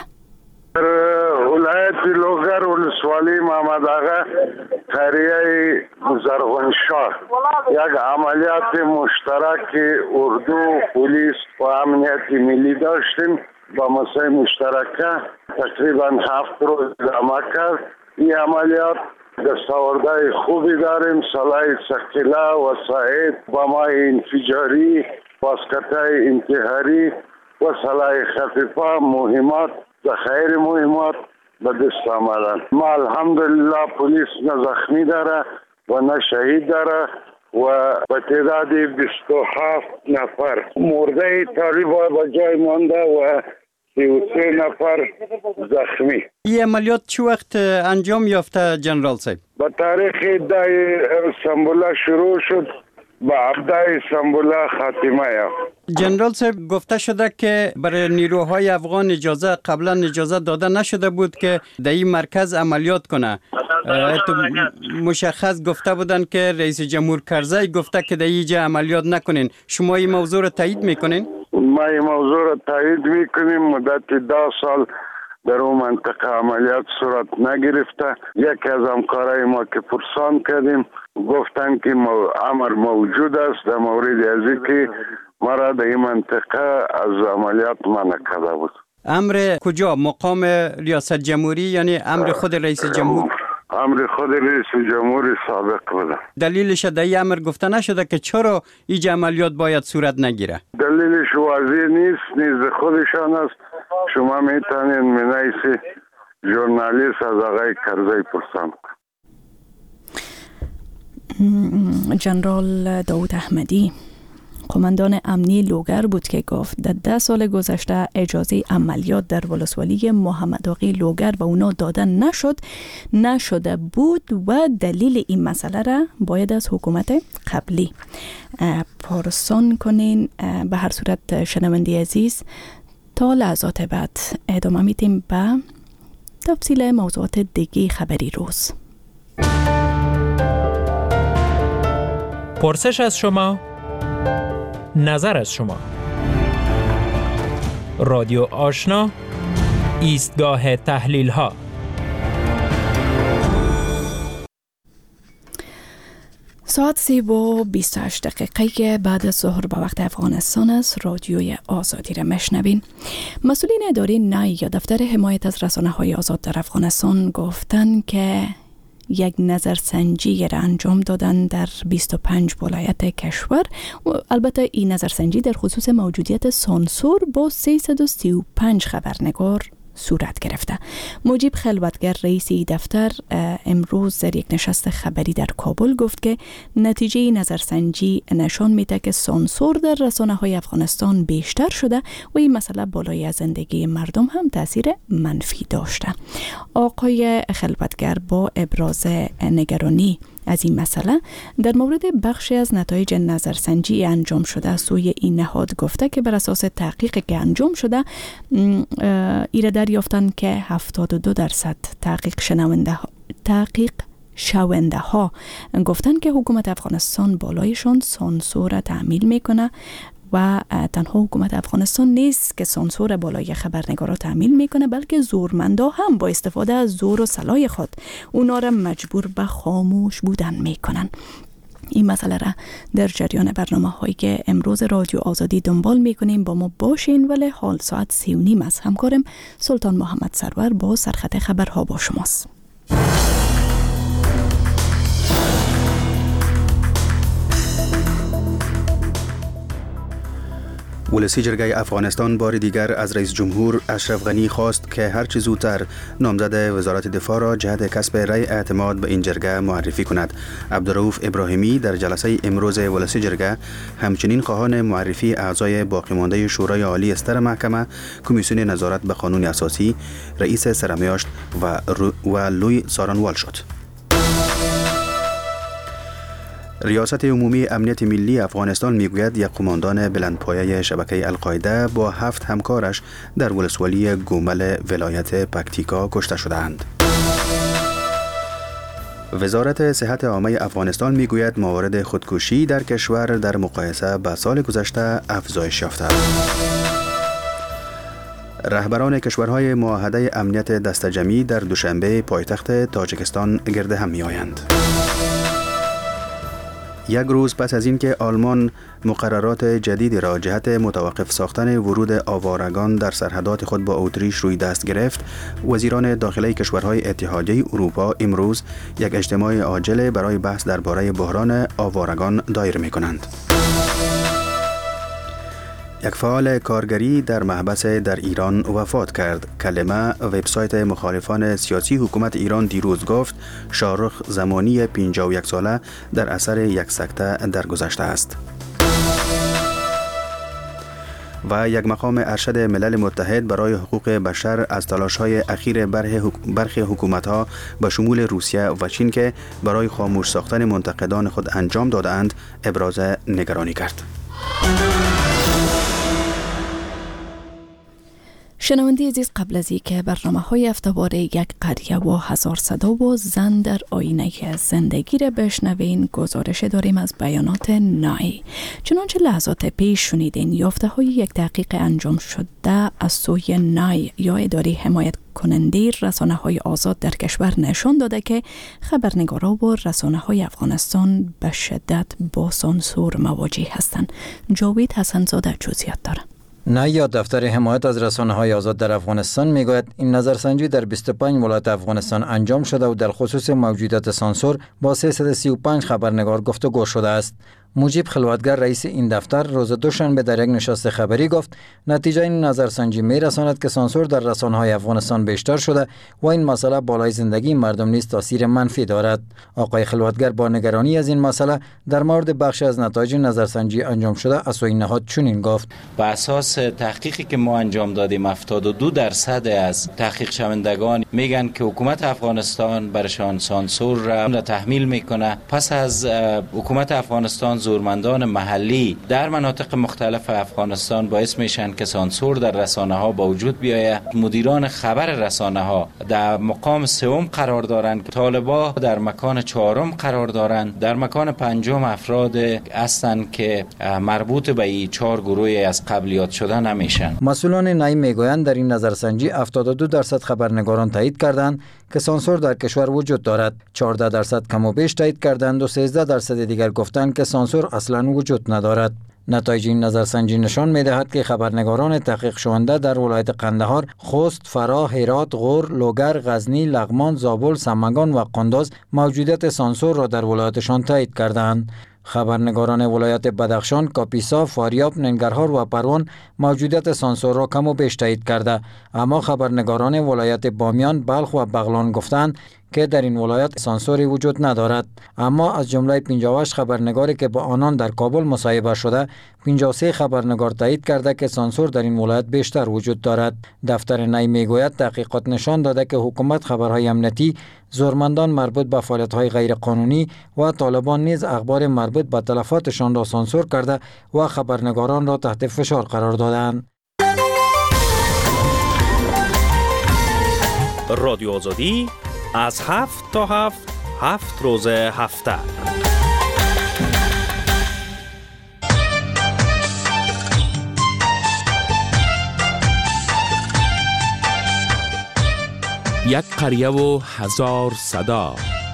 Speaker 13: ولایت لوگر ولسوالی محمد آقا قریه زرغونشاه یک عملیات مشترک اردو پلیس و امنیت ملی داشتیم با مسئله مشترکه تقریبا هفت روز ادامه کرد. این عملیات دستاوردهای خوبی داریم، سلاح ثقیله، وسایل، بمای انفجاری، واسکت‌های انتحاری و سلاح خفیفه، مهمات ذخایر مهمات به دست آمدن. ما الحمدلله پلیس نه زخمی داره و نه شهید داره و به تعداد بیست و هفت نفر مرده طالبان به جای مانده و سی و سه نفر زخمی.
Speaker 14: این عملیات چه وقت انجام یافته جنرال صاحب؟
Speaker 13: به تاریخ ده سنبوله شروع شد، با هفده سنبوله خاتمه یافت.
Speaker 14: جنرال صاحب گفته شده که برای نیروهای افغان اجازه قبلا اجازه داده نشده بود که در این مرکز عملیات کنه. مشخص گفته بودن که رئیس جمهور کرزی گفته که در اینجا عملیات نکنین. شما این موضوع را تایید میکنین؟
Speaker 13: ما این موضوع را تایید میکنیم. مدت ده سال در اون منطقه عملیات صورت نگرفته. یکی از همکارای ما که پرسان کردیم گفتن که امر موجود است در مورد از که ما را در این منطقه از عملیات منع کرده بود.
Speaker 14: امر کجا؟ مقام ریاست جمهوری یعنی امر خود رئیس جمهور؟
Speaker 13: امر خود رئیس جمهور سابق بود.
Speaker 14: دلیلش در این امر گفته نشده که چرا این عملیات باید صورت نگیره؟
Speaker 13: دلیلش واضح نیست، نیز خودشان است. شما میتونید منایس ژورنالیست از آقای کرزی پرسان کنید.
Speaker 1: جنرال داوود احمدی قماندان امنی لوگر بود که گفت در ده سال گذشته اجازه عملیات در ولسوالی محمد آقی لوگر به اونا داده نشد نشده بود و دلیل این مسئله را باید از حکومت قبلی پرسان کنین. به هر صورت شنونده عزیز، تا لحظات بعد ادامه میدیم به تفصیل موضوعات دیگه خبری روز.
Speaker 15: پرسش از شما، نظر از شما. رادیو آشنا، ایستگاه تحلیل ها.
Speaker 1: ساعت سی و بیست و هشت دقیقه که بعد از ظهر به وقت افغانستان است. رادیوی آزادی را مشنوین. مسئولین اداره نای یا دفتر حمایت از رسانه های آزاد در افغانستان گفتن که یک نظرسنجی را انجام دادن در بیست و پنج ولایت کشور و البته این نظرسنجی در خصوص موجودیت سانسور با سیصد و سی و پنج خبرنگار صورت گرفته. مجیب خلوتگر رئیس دفتر امروز در یک نشست خبری در کابل گفت که نتیجه نظرسنجی نشان میده که سانسور در رسانه‌های افغانستان بیشتر شده و این مسئله بالای از زندگی مردم هم تاثیر منفی داشته. آقای خلوتگر با ابراز نگرانی از این مسئله در مورد بخشی از نتایج نظرسنجی انجام شده سوی این نهاد گفته که بر اساس تحقیق که انجام شده ایره دریافتند که هفتاد و دو درصد تحقیق شنونده تحقیق شونده ها گفتن که حکومت افغانستان بالایشان سانسور تعمیل میکنه و تنها حکومت افغانستان نیست که سانسور بالای خبرنگارا تعمیل میکنه، بلکه زورمندا هم با استفاده از زور و سلاح خود اونا را مجبور به خاموش بودن میکنن. این مسئله را در جریان برنامه هایی که امروز رادیو آزادی دنبال میکنیم با ما باشین، ولی حال ساعت سی و نیم از همکارم سلطان محمد سرور با سرخط خبرها با شماست.
Speaker 4: ولسی جرگه افغانستان بار دیگر از رئیس جمهور اشرف غنی خواست که هر چه زودتر نامزد وزارت دفاع را جهت کسب رأی اعتماد به این جرگه معرفی کند. عبدالرؤوف ابراهیمی در جلسه امروز ولسی جرگه همچنین خواهان معرفی اعضای باقی مانده شورای عالی استر محکمه، کمیسیون نظارت به قانون اساسی، رئیس سرمیاشت و, و لوی سارنوال شد. ریاست عمومی امنیت ملی افغانستان میگوید یک قماندان بلندپایه شبکه القاعده با هفت همکارش در ولسوالی گومل ولایت پکتیکا کشته شدند. وزارت صحت عامه افغانستان میگوید موارد خودکشی در کشور در مقایسه با سال گذشته افزایش یافته است. رهبران کشورهای معاهده امنیت دستجمعی در دوشنبه پایتخت تاجیکستان گرد هم میآیند. یک روز پس از اینکه آلمان مقررات جدیدی را جهت متوقف ساختن ورود آوارگان در سرحدات خود با اتریش روی دست گرفت، وزیران داخلی کشورهای اتحادیه اروپا امروز یک اجتماع عاجل برای بحث درباره بحران آوارگان دایر می‌کنند. یک فعال کارگری در محبس در ایران وفات کرد. کلمه وبسایت مخالفان سیاسی حکومت ایران دیروز گفت شاهرخ زمانی پنجاه و یک ساله در اثر یک سکته درگذشته است. و یک مقام ارشد ملل متحد برای حقوق بشر از تلاش‌های اخیر برخی حکومت‌ها به شمول روسیه و چین که برای خاموش ساختن منتقدان خود انجام داده‌اند ابراز نگرانی کرد.
Speaker 1: شنونده عزیز، قبل از اینکه برنامه های هفته‌واره یک قریه و هزار صدا و زن در آینه زندگی را بشنوین، گزارش داریم از بیانات نای. چنانچه لحظات پیش شنیدین، یافته های یک تحقیق انجام شده از سوی نای یا اداره حمایت کننده رسانه های آزاد در کشور نشان داده که خبرنگارا و رسانه های افغانستان به شدت با سانسور مواجه هستند. جاوید حسنزاده جزئیات داره.
Speaker 16: نای یا دفتر حمایت از رسانه‌های آزاد در افغانستان میگوید این نظرسنجی در بیست و پنج ولایت افغانستان انجام شده و در خصوص موجودیت سانسور با سیصد و سی و پنج خبرنگار گفتگو شده است. مجیب خلوتگر رئیس این دفتر روز دوشنبه در یک نشست خبری گفت نتیجه این نظرسنجی میرساند که سانسور در رسانه‌های افغانستان بیشتر شده و این مسئله بالای زندگی مردم نیز تاثیر منفی دارد. آقای خلوتگر با نگرانی از این مسئله در مورد بخش از نتایج نظرسنجی انجام شده از سوی نهاد چنین گفت:
Speaker 3: بر اساس تحقیقی که ما انجام دادیم هفتاد و دو درصد از تحقیق شوندگان میگن که حکومت افغانستان برشان سانسور را تحمیل میکنه. پس از حکومت افغانستان زورمندان محلی در مناطق مختلف افغانستان باعث میشن که سانسور در رسانه ها با وجود بیاید. مدیران خبر رسانه ها در مقام سوم قرار دارند، طالبا در مکان چهارم قرار دارند، در مکان پنجم افراد هستند که مربوط به این چهار گروه از قبلیات شده نمیشن.
Speaker 16: مسئولان نای میگویند در این نظرسنجی هفتاد و دو درصد خبرنگاران تایید کردند که سانسور در کشور وجود دارد، چهارده درصد کم و بیش تایید کردند و سیزده درصد دیگر گفتند که سانسور اصلا وجود ندارد. نتایج این نظرسنجی نشان می‌دهد که خبرنگاران تحقیق شونده در ولایت قندهار، خوست، فرا، هرات، غور، لوگر، غزنی، لغمان، زابل، سمنگان و قندوز موجودیت سانسور را در ولایتشان تایید کردند. خبرنگاران ولایت بدخشان، کاپیسا، فاریاب، ننگرهار و پروان موجودیت سانسور را کم و بیش تایید کرده، اما خبرنگاران ولایت بامیان، بلخ و بغلان گفتند که در این ولایت سانسوری وجود ندارد. اما از جمله پنجاه و هشت خبرنگاری که با آنان در کابل مصاحبه شده، پنجاه و سه خبرنگار تایید کرده که سانسور در این ولایت بیشتر وجود دارد. دفتر نی میگوید تحقیقات نشان داده که حکومت خبرهای امنیتی، زورمندان مربوط به فعالیت‌های غیرقانونی و طالبان نیز اخبار مربوط به تلفاتشان را سانسور کرده و خبرنگاران را تحت فشار قرار دادند.
Speaker 15: رادیو آزادی از هفت تا هفت هفت روز هفته. یک قریه و هزار صدا.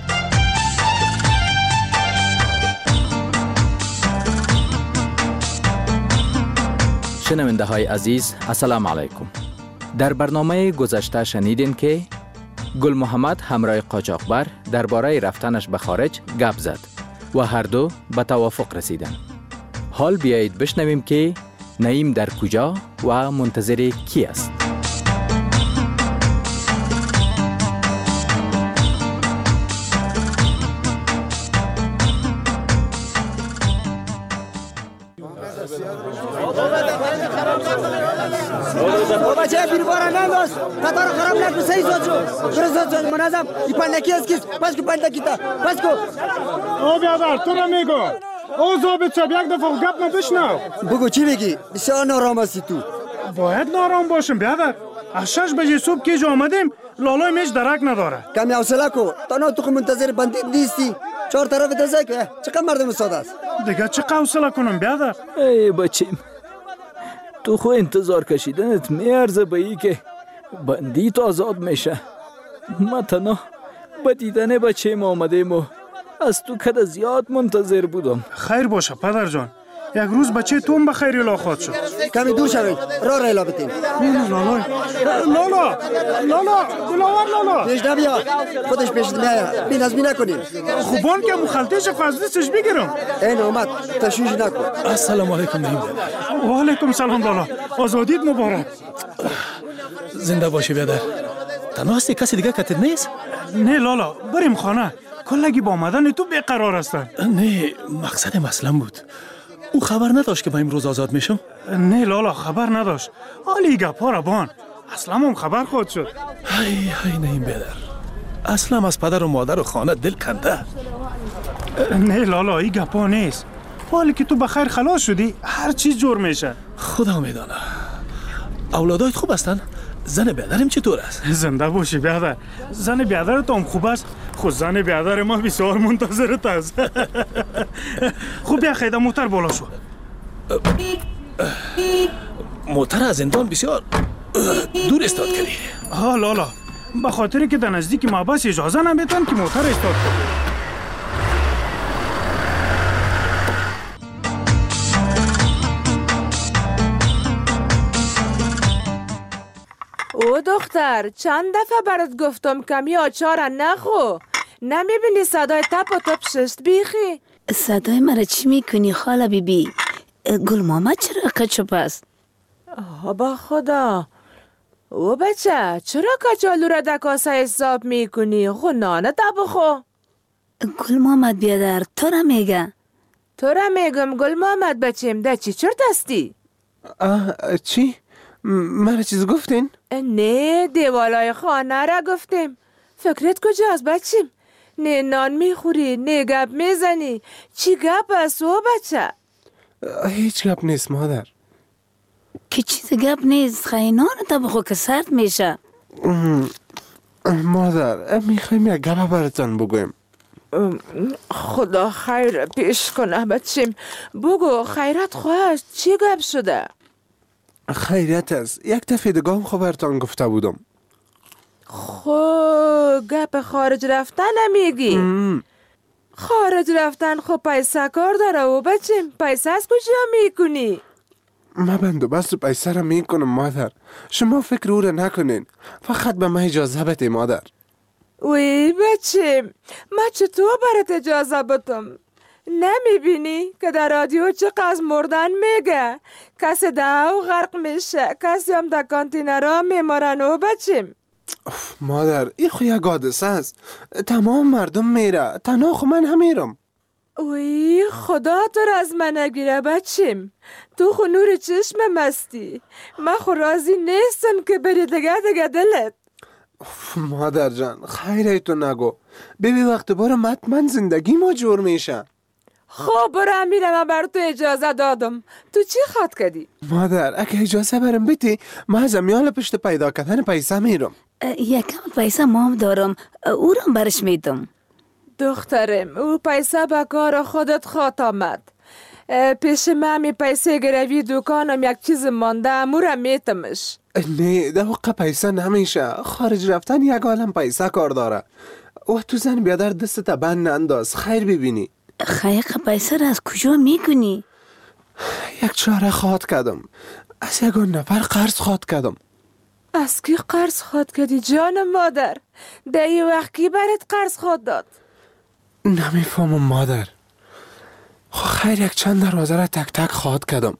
Speaker 17: شنونده های عزیز، السلام علیکم. در برنامه گذشته شنیدین که گل محمد همراه قاچاقبر درباره رفتنش به خارج گپ زد و هر دو به توافق رسیدند. حال بیایید بشنویم که نعیم در کجا و منتظر کی است.
Speaker 18: بچه بیر بارا ننداز قطار خراب نکن سهی زود شو درست زود منظم ای پندکی از کس پس کو پندکی تا پس کو
Speaker 19: او بیادر تو را میگو او ضابط صاحب یک دفعه گپ ما بشنو
Speaker 18: بگو چی میگی بسیار نارام هستی تو
Speaker 19: باید نارام باشم بیادر از شش بجه صبح که جو آمدیم لالای میش درک نداره
Speaker 18: کمی حوصله کو تنها تو منتظر بندید نیستی چهار طرف دزک چقدر مردم ساده است
Speaker 19: دیگه چقدر حوصله کنم بیادر
Speaker 20: ای بچیم تو خو انتظار کشیدنت میارزه به ای که بندیت آزاد میشه. ما تنها به دیدن بچه آمدیم و از تو کده زیاد منتظر بودم.
Speaker 19: خیر باشه پدر جان، یک روز بچه تو هم به خیر الا خواهد شد.
Speaker 18: کمی دور شوید راه را الا بتیم.
Speaker 19: لالا لالا لالا دلاور لالا
Speaker 18: پیش نبیا خودش پیش نمیاد بی نظمی نکنیم.
Speaker 19: خوبان که مخلطش خواهد دستش بگیرم.
Speaker 18: این اومد تشویش نکن.
Speaker 20: السلام علیکم نعیم.
Speaker 19: و علیکم سلام لالا، آزادیت مبارک.
Speaker 20: زنده باشی بیادر. تنها هستی کسی دیگه کتت نیست؟
Speaker 19: نه لالا بریم خانه، کلگی با آمدن تو بیقرار هستن.
Speaker 20: نه مقصد مسلم بود. او خبر نداشت که با امروز آزاد میشم؟
Speaker 19: نه لالا خبر نداشت. حالی گپا را بان اصلا هم خبر خود شد.
Speaker 20: های های نعیم بیادر، اصلا از پدر و مادر و خانه دل کنده.
Speaker 19: نه لالا ای گپا نیست. حالی که تو بخیر خلاص شدی هر چیز جور میشه.
Speaker 20: خدا میدانه. اولادایت خوب هستن؟ زن بیادرم چطور است؟
Speaker 19: زنده باشی بیادر. زن بیادرت هم خوب است. خود زن بیادر ما بسیار منتظرت است. خوب بیا خیده موتر بالا شو.
Speaker 20: موتر از زندان بسیار دور استاد کردی.
Speaker 19: ها لالا به خاطر که در نزدیک محبس اجازه نمیدن که موتر استاد کردی.
Speaker 21: او دختر چند دفعه برات گفتم کمی آچار نخو، نمیبینی صدای تپ و تپ شست بیخی؟
Speaker 22: صدای مرا چی میکنی خاله بی بی؟ گل ماما چرا کچپ است؟
Speaker 21: آه با خدا. او بچه چرا کچالو را در کاسه حساب میکنی؟ خو نانه تب خو.
Speaker 22: گل محمد بیادر تو را میگه.
Speaker 21: تو را میگم گل محمد بچیم ده چی چرت هستی؟
Speaker 23: آه چی؟ مرا چیز گفتین؟
Speaker 21: نه دیوالای خانه را گفتیم. فکرت کجاست بچیم؟ نه نان میخوری نه گپ میزنی. چی گپ است او بچه؟
Speaker 23: هیچ گپ نیست مادر.
Speaker 22: که چیز گپ نیست خیلی نان تا بخو که سرد میشه.
Speaker 23: مادر میخوایم یک گپ براتان بگویم.
Speaker 21: خدا خیر پیش کنه بچیم. بگو خیرت خواهد چی گپ شده؟
Speaker 23: خیریت است. یک دفعه دیگه هم خبرتان گفته بودم.
Speaker 21: خو گپ خارج رفتن نمیگی؟ خارج رفتن خب پیسه کار داره و بچیم پیسه از کجا میکنی؟
Speaker 23: ما بندوبست پیسه را میکنم مادر. شما فکر او را نکنین. فقط به ما اجازه بده مادر.
Speaker 21: وی بچیم ما چطور برات اجازه بدم؟ نمیبینی که در رادیو چقدر مردن میگه؟ کسی داو غرق میشه، کسی هم در کانتینرها میمارن و بچیم.
Speaker 23: مادر این خو یک حادثه است. تمام مردم میره، تنها خو من هم میرم.
Speaker 21: اوی خدا تو را از من نگیره بچیم. تو خو نور چشمم هستی. من خو راضی نیستم که بری دگه دگه دلت.
Speaker 23: مادر جان خیره تو نگو. ببی وقت برم حتما زندگی ما جور میشه.
Speaker 21: خب برم میرم، من بر تو اجازه دادم. تو چی خواد کردی؟
Speaker 23: مادر اگه اجازه برم بیتی ما از امیال پشت پیدا کردن پیسه میرم.
Speaker 22: یکم پیسه ما هم دارم، او رو برش میدم.
Speaker 21: دخترم او پیسه به کار خودت خواد آمد. پیش من می پیسه گروی دکانم یک چیز مانده، امو را میتمش.
Speaker 23: نه دوقه پیسه نمیشه. خارج رفتن یک عالم پیسه کار داره. و تو زن بیادر دستت بند ننداز، خیر ببینی.
Speaker 22: خیق پیسه را از کجا میکنی؟
Speaker 23: یک چاره خواد کردم. از یکان نفر قرض خواد کردم.
Speaker 21: از کی قرض خواد کردی جان مادر؟ در یه وقت کی برات قرض خواد داد؟
Speaker 23: نمیفهمم مادر. خیر یک چند دروازه را تک تک خواد کردم.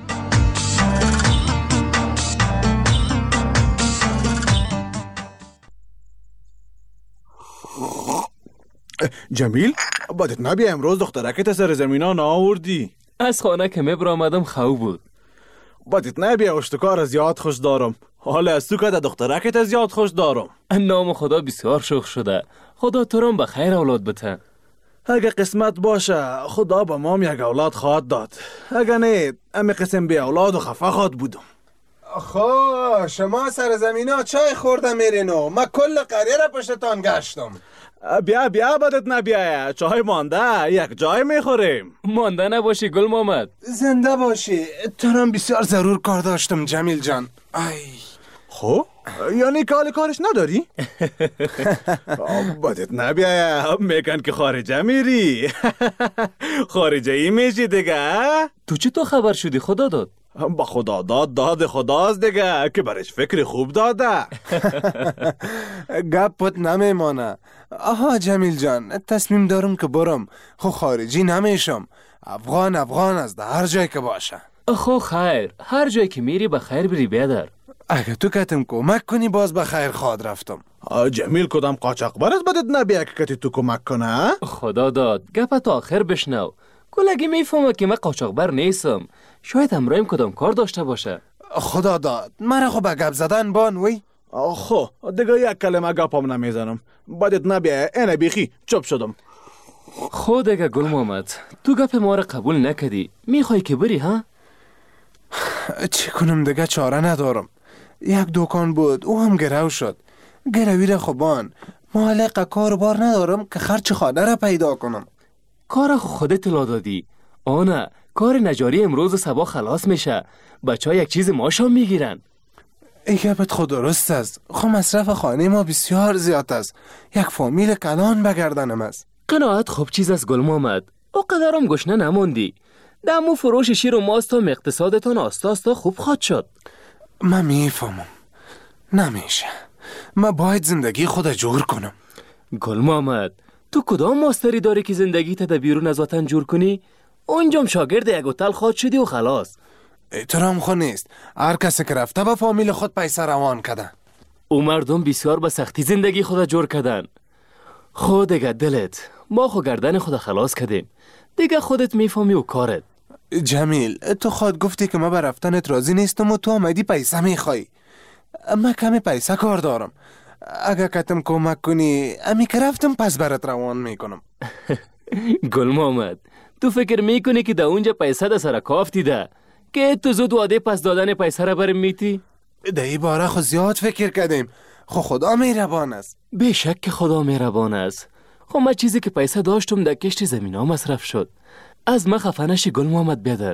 Speaker 2: جمیل بادت نبیا امروز دخترکت سر زمینا ناوردی؟
Speaker 20: از خانه که مبر آمدم خوب بود.
Speaker 2: بادت نبیا اشتکار زیاد خوش دارم. حالا از تو که دخترکت زیاد خوش دارم.
Speaker 20: نام خدا بسیار شوخ شده. خدا تو رو به خیر اولاد بته.
Speaker 2: اگه قسمت باشه خدا به مام یک اولاد خواهد داد. اگه نه امی قسم بی اولاد و خفه خواهد بودم.
Speaker 23: خب شما سر زمینا چای خورده میرینو؟ من کل قریه را پشتتان گشتم.
Speaker 2: بیا بیا بدت نبیایه، چای مانده یک جای میخوریم.
Speaker 20: مانده نباشی گل محمد.
Speaker 23: زنده باشی. تو هم بسیار ضرور کار داشتم جمیل جان. ای
Speaker 2: خب یعنی کال کارش نداری؟ بدت نبیایه، میکن که خارجه میری. خارجه ای میشی دیگه.
Speaker 20: تو چی تو خبر شدی؟ خدا داد.
Speaker 2: با خدا داد داد خداست دیگه که برش فکر خوب داده.
Speaker 23: گپت نمیمانه. آها جمیل جان تصمیم دارم که برم. خو خارجی نمیشم. افغان افغان است هر جای که باشه.
Speaker 20: خو خیر، هر جای که میری به خیر بری بیادر.
Speaker 23: اگه تو کتم کمک کنی باز به خیر خواد رفتم.
Speaker 2: جمیل کدام قاچاقبر است بدت نبیه که کتی تو کمک کنه؟
Speaker 20: خدا داد گپت آخر بشنو. کلگی میفهمه که من قاچاقبر نیستم. شاید امرایم کدام کار داشته باشه.
Speaker 23: خدا داد مرا خو به گپ زدن بان وی.
Speaker 2: خو دیگه یک کلمه گپم نمیزنم. بدت نبیه اینه بیخی چپ شدم.
Speaker 20: خو دیگه گل محمد تو گپ ما را قبول نکدی. میخوای که بری ها؟
Speaker 23: چی کنم دیگه چاره ندارم. یک دکان بود او هم گرو شد. گروی را خوبان معلق کار بار ندارم که خرچ خانه را پیدا کنم.
Speaker 20: کار خودت لا دادی. آنه کار نجاری امروز صبح خلاص میشه. بچه ها یک چیز ماشا میگیرن.
Speaker 23: ای گپت خود درست است. خو مصرف خانه ما بسیار زیاد است. یک فامیل کلان بگردنم است.
Speaker 20: قناعت خوب چیز است گل محمد. او قدرم گشنه نماندی. دمو فروش شیر و ماست و اقتصادتان آستا آستا خوب خواد شد.
Speaker 23: من میفهمم. نمیشه. من باید زندگی خود جور کنم.
Speaker 20: گل محمد تو کدام ماستری داری که زندگی تا بیرون از وطن جور کنی؟ اونجام شاگرد یک هتل خواد شدی و خلاص.
Speaker 23: احترام خود نیست. هر کسی که رفته با فامیل خود پیسه روان کده.
Speaker 20: او مردم بسیار به سختی زندگی خود جور کردن. خود دیگه دلت ما خو گردن خود خلاص کردیم. دیگه خودت میفهمی و کارت.
Speaker 23: جمیل تو خود گفتی که ما به رفتنت راضی نیستم و تو آمدی پیسه میخوای. من کمی پیسه کار دارم. اگه کتم کمک کنی امی که رفتم پس برات روان میکنم.
Speaker 20: گل محمد تو فکر میکنی که در اونجا پیسه در سر کافتی ده که تو زود واده پس دادن پیسه را برم میتی؟
Speaker 23: در این باره خو زیاد فکر کردیم. خو خدا مهربان است.
Speaker 20: به شک که خدا مهربان است. خو من چیزی که پیسه داشتم در کشت زمین ها مصرف شد. از من خفه نشی گل محمد بیادر.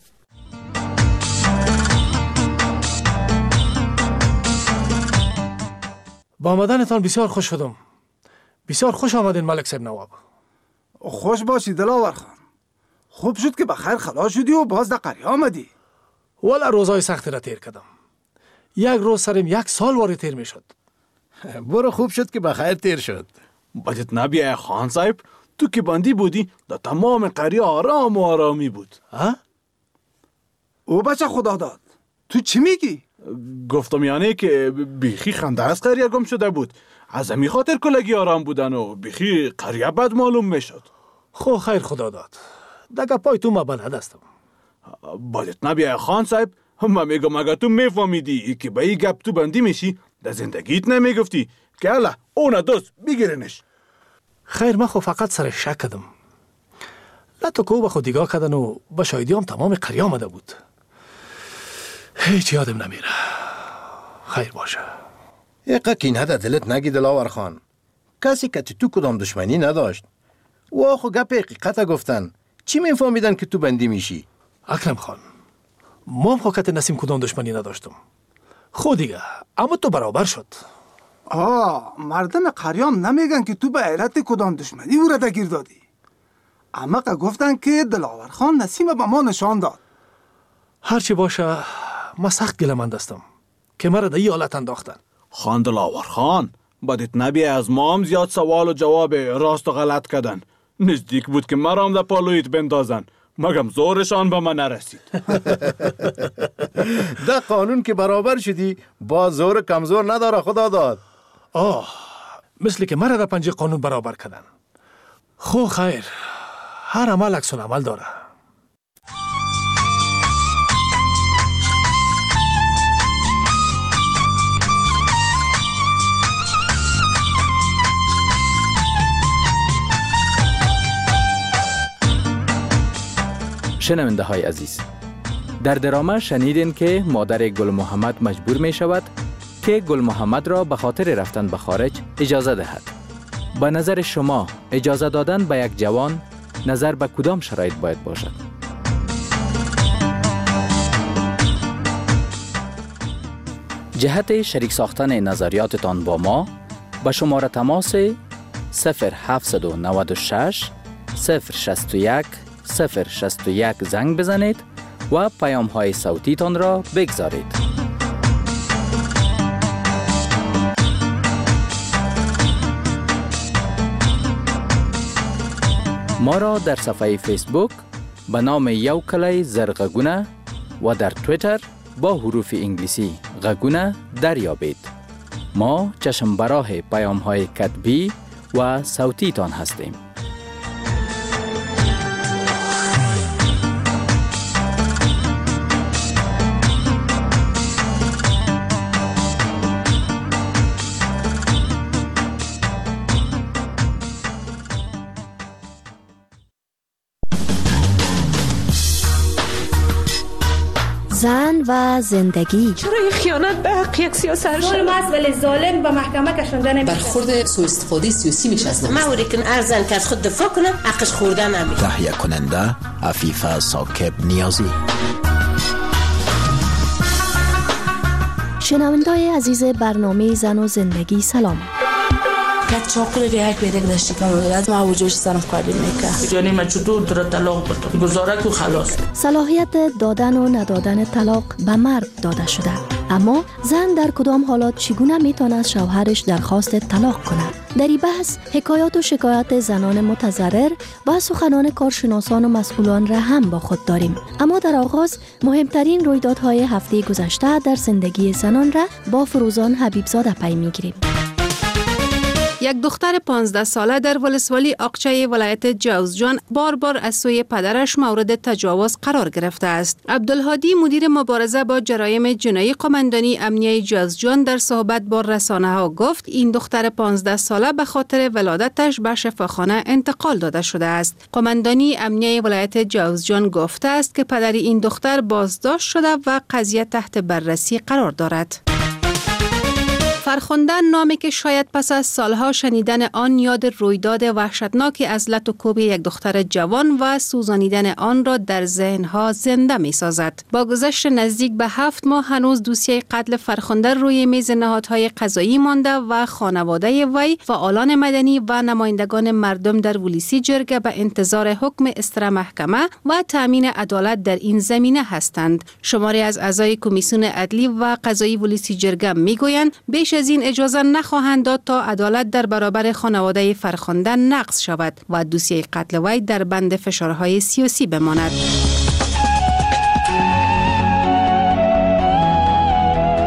Speaker 5: با آمدنتان بسیار خوش شدم. بسیار خوش آمدین ملک صاحب نواب.
Speaker 8: خوش باشی دلاور خان. خوب شد که بخیر خلاص شدی و باز در قریه آمدی.
Speaker 5: والا روزای سختی را تیر کردم. یک روز سرم یک سال واری تیر می شد.
Speaker 8: برو خوب شد که بخیر تیر شد.
Speaker 2: بدت نبیه خان صاحب تو که بندی بودی در تمام قریه آرام و آرامی بود.
Speaker 8: ها؟ او بچه خدا داد تو چی میگی؟
Speaker 2: گفتم یعنی که بیخی خنده از قریه گم شده بود. از همین خاطر کلگی آرام بودن و بیخی قریه بد معلوم میشد.
Speaker 5: خو خیر خدا داد. دگه پای تو ما بلد هستم.
Speaker 2: باید نبیای خان صاحب. من میگم اگه تو میفهمیدی که به این گپ تو بندی میشی در زندگیت نمیگفتی که الله اون دوست بگیرنش.
Speaker 5: خیر من خو فقط سر شک کردم. لطو که او به خود دیگاه کردن و به شایدی هم تمام قریه آمده بود. هیچ یادم نمیره. خیر باشه.
Speaker 6: یقه کینه در دلت نگی دلاور خان. کسی که تو کدام دشمنی نداشت. و آخو گپ حقیقت گفتن. چی میفهمیدن که تو بندی میشی؟
Speaker 5: اکرم خان، ما هم حقیقت نسیم کدام دشمنی نداشتم. خود دیگه اما تو برابر شد.
Speaker 8: آه مردم قریام نمیگن که تو به علت کدام دشمنی او را دگیر دادی. اما که گفتن که دلاور خان نسیم به ما نشان داد.
Speaker 5: هرچی باشه ما سخت گلمند هستم که مرا در این حالت انداختن.
Speaker 2: خان دلاور خان بدت نبیه از ما هم زیاد سوال و جواب راست و غلط کردن. نزدیک بود که مرا هم در پالویت بندازن مگم زورشان به من نرسید.
Speaker 6: ده قانون که برابر شدی با زور کمزور نداره خدا داد.
Speaker 5: آه مثل که مرا در پنجه قانون برابر کردن. خو خیر هر عمل عکس العمل داره.
Speaker 17: شنونده های عزیز، در درامه شنیدین که مادر گل محمد مجبور می شود که گل محمد را به خاطر رفتن به خارج اجازه دهد. به نظر شما اجازه دادن به یک جوان نظر به کدام شرایط باید باشد؟ جهت شریک ساختن نظریاتتان با ما به شماره تماس صفر هفت نه شش صفر شش یک صفر شش یک زنگ بزنید و پیام های صوتی تان را بگذارید. ما را در صفحه فیسبوک به نام یو کلای زرغگونه و در تویتر با حروف انگلیسی غگونه دریابید. ما چشم براه پیام های کتبی و صوتی تان هستیم.
Speaker 9: زن و زندگی.
Speaker 10: چرا این خیانت به حق یک سیاست
Speaker 24: ظلم است ولی ظالم به محکمه کشنده نمیشه.
Speaker 25: برخورد سوء استفاده سیاسی میشه از
Speaker 24: ما اوری کن ارزن که از خود دفاع کنه حقش خورده نمیشه.
Speaker 26: تهیه کننده عفیفه ساکب نیازی.
Speaker 9: شنوندای عزیز برنامه زن و زندگی سلام.
Speaker 10: یک چاقل ریک بیرک داشتی که از ما وجوش صرف کردیم میکرد. یعنی من چطور در طلاق بدم گزاره کو خلاص.
Speaker 9: صلاحیت دادن و ندادن طلاق به مرد داده شده، اما زن در کدام حالات چگونه میتواند شوهرش درخواست طلاق کند؟ در این بحث حکایات و شکایات زنان متضرر و سخنان کارشناسان و مسئولان را هم با خود داریم. اما در آغاز مهمترین رویدادهای هفته گذشته در زندگی زنان را با فروزان حبیبزاده پی میگیریم.
Speaker 27: یک دختر پانزده ساله در ولسوالی اقچه ولایت جوزجان بار بار از سوی پدرش مورد تجاوز قرار گرفته است. عبدالهادی مدیر مبارزه با جرایم جنایی قماندانی امنیه جوزجان در صحبت با رسانه ها گفت این دختر پانزده ساله به خاطر ولادتش به شفاخانه انتقال داده شده است. قماندانی امنیه ولایت جوزجان گفته است که پدر این دختر بازداشت شده و قضیه تحت بررسی قرار دارد. فرخوندن نامی که شاید پس از سالها شنیدن آن یاد رویداد وحشتناکی از لط و کوب یک دختر جوان و سوزانیدن آن را در ذهنها زنده می سازد. با گذشت نزدیک به هفت ماه هنوز دوسیه قتل فرخنده روی میز نهادهای قضایی مانده و خانواده وی، فعالان مدنی و نمایندگان مردم در ولسی جرگه به انتظار حکم استرا محکمه و تامین عدالت در این زمینه هستند. شماری از اعضای کمیسیون عدلی و قضایی ولسی جرگه می گویند بیش از این اجازه نخواهند داد تا عدالت در برابر خانواده فرخنده نقض شود و دوسیه قتل وی در بند فشارهای سیاسی بماند.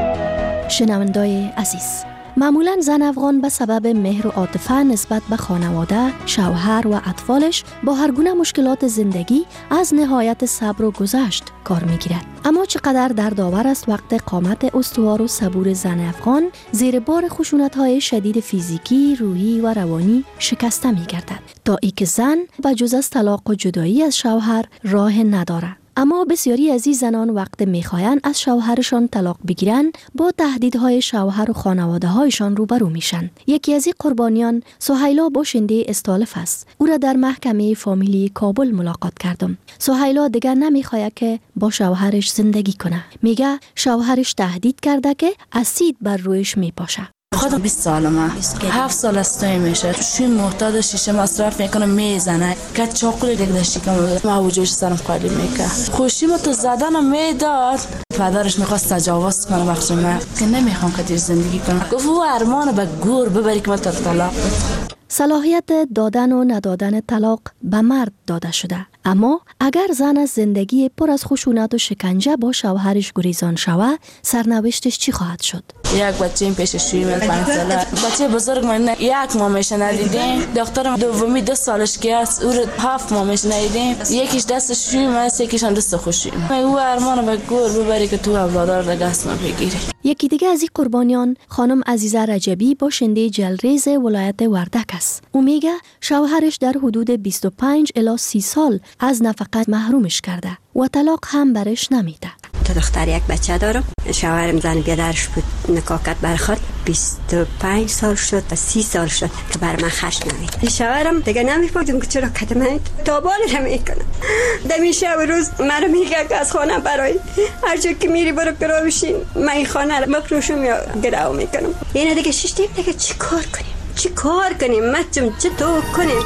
Speaker 9: شنوندای عزیز، معمولا زن افغان به سبب مهر و عاطفه نسبت به خانواده، شوهر و اطفالش با هر گونه مشکلات زندگی از نهایت صبر و گذشت کار میگیرد. اما چقدر دردآور است وقت قامت استوار و صبور زن افغان زیر بار خشونت‌های شدید فیزیکی، روحی و روانی شکسته می‌گردد تا ای که زن به جز از طلاق و جدایی از شوهر راه ندارد. اما بسیاری از این زنان وقت میخواین از شوهرشان طلاق بگیرن با تهدیدهای شوهر و خانواده هایشان روبرو میشن. یکی از این قربانیان سهیلا باشنده استالف است. او را در محکمه فامیلی کابل ملاقات کردم. سهیلا دیگر نمیخواهد که با شوهرش زندگی کنه. میگه شوهرش تهدید کرده که اسید بر رویش میپاشه.
Speaker 10: خودم بیست سالمه، هفت سال از توی میشه شوی محتاج شیشه مصرف میکنه، میزنه که چاقوی دیگه داشتی که ما وجوش سرم خالی میکنه. خوشی ما تو زدنم میداد. پدرش میخواست تجاوز کنه وقتی من که نمیخوام که دیر زندگی کنم. گفت او ارمان به گور ببری که من تا طلاق بده.
Speaker 9: صلاحیت دادن و ندادن طلاق به مرد داده شده، اما اگر زن از زندگی پر از خشونت و شکنجه با شوهرش گریزان شود، سرنوشتش چی خواهد شد؟
Speaker 10: یک بچه این پیش شوی من پنج ساله، بچه بزرگ من یک ماه میشه ندیدیم، دخترم دومی دو سالش که است او هفت ماه میشه ندیدیم، یکیش دست شوی من است، یکیش هم دست خوشی من. او ارمان به گور ببری که تو اولادار را دست من بگیری.
Speaker 9: یکی دیگه از این قربانیان خانم عزیزه رجبی باشنده جلریز ولایت وردک است. او میگه شوهرش در حدود بیست و پنج الی سی سال از نفقت محرومش کرده و طلاق هم برش نمیده.
Speaker 1: تو دختر یک بچه دارم، شوهرم زن بیادرش بود، نکاکت برخورد، بیست و پنج سال شد و سی سال شد که بر من خشم نمید. شوهرم دیگه نمیفهمم که چرا کتم من تابال نمیکنه. دمی شب و روز مرا میگه که از خانه برای هر جا که میری برو کرا بشین، من این خانه رو مفروشم یا گراو میکنم. اینه دیگه شش دیم دیگه چی کار کنیم؟ چی کار کنیم؟ مچم چطور کنیم؟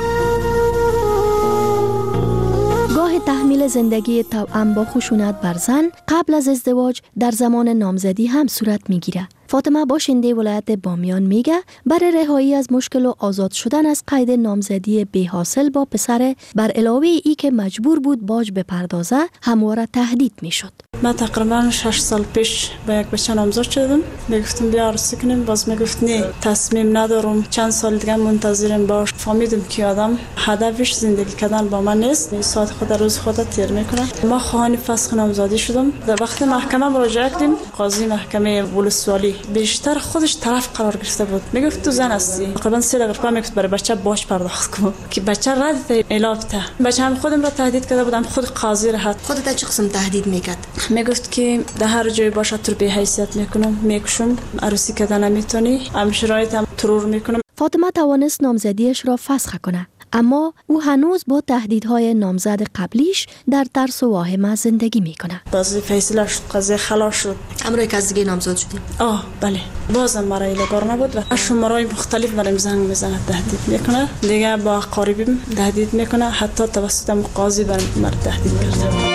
Speaker 9: گاه تحمیل زندگی توأم با خشونت بر زن قبل از ازدواج در زمان نامزدی هم صورت میگیره. فاطمه باشنده ولایت بامیان میگه برای رهایی از مشکل و آزاد شدن از قید نامزدی بی حاصل با پسر بر علاوه ای که مجبور بود باج بپردازه همواره تهدید میشد.
Speaker 4: من تقریبا شش سال پیش با یک بچه نامزد شدم. میگفتم بیا عروسی کنیم، باز میگفت نه تصمیم ندارم، چند سال دیگه منتظرم باش. فهمیدم که آدم هدفش زندگی کردن با من نیست، این ساعت خود روز خود تیر میکنه. ما خواهان فسخ نامزدی شدم. در وقت محکمه مراجعه کردیم، قاضی محکمه ولسوالی بیشتر خودش طرف قرار گرفته بود. میگفت تو زن هستی، تقریبا سه دقیقه میگفت برای بچه باج پرداخت کن که بچه رد الافته. بچه هم خودم را تهدید کرده بودم، خود قاضی را حد.
Speaker 1: خودت چه قسم تهدید میکرد؟
Speaker 4: میگفت که در هر جای باشه تو به حیثیت میکنم، میکشم، عروسی کردن نمیتونی، هم شرایطم ترور میکنم.
Speaker 9: فاطمه توانست نامزدیش را فسخ کنه، اما او هنوز با تهدیدهای نامزد قبلیش در ترس و واهمه زندگی میکنه.
Speaker 4: باز فیصله شد، قضیه خلاص شد.
Speaker 1: امروز که از دیگه نامزد شدی؟
Speaker 4: آه بله. بازم مرا ایلگار نبود و شمارهای مختلف برام زنگ میزنه، تهدید میکنه. دیگه با قریبیم تهدید میکنه، حتی توسط قاضی برام مرا تهدید کرده.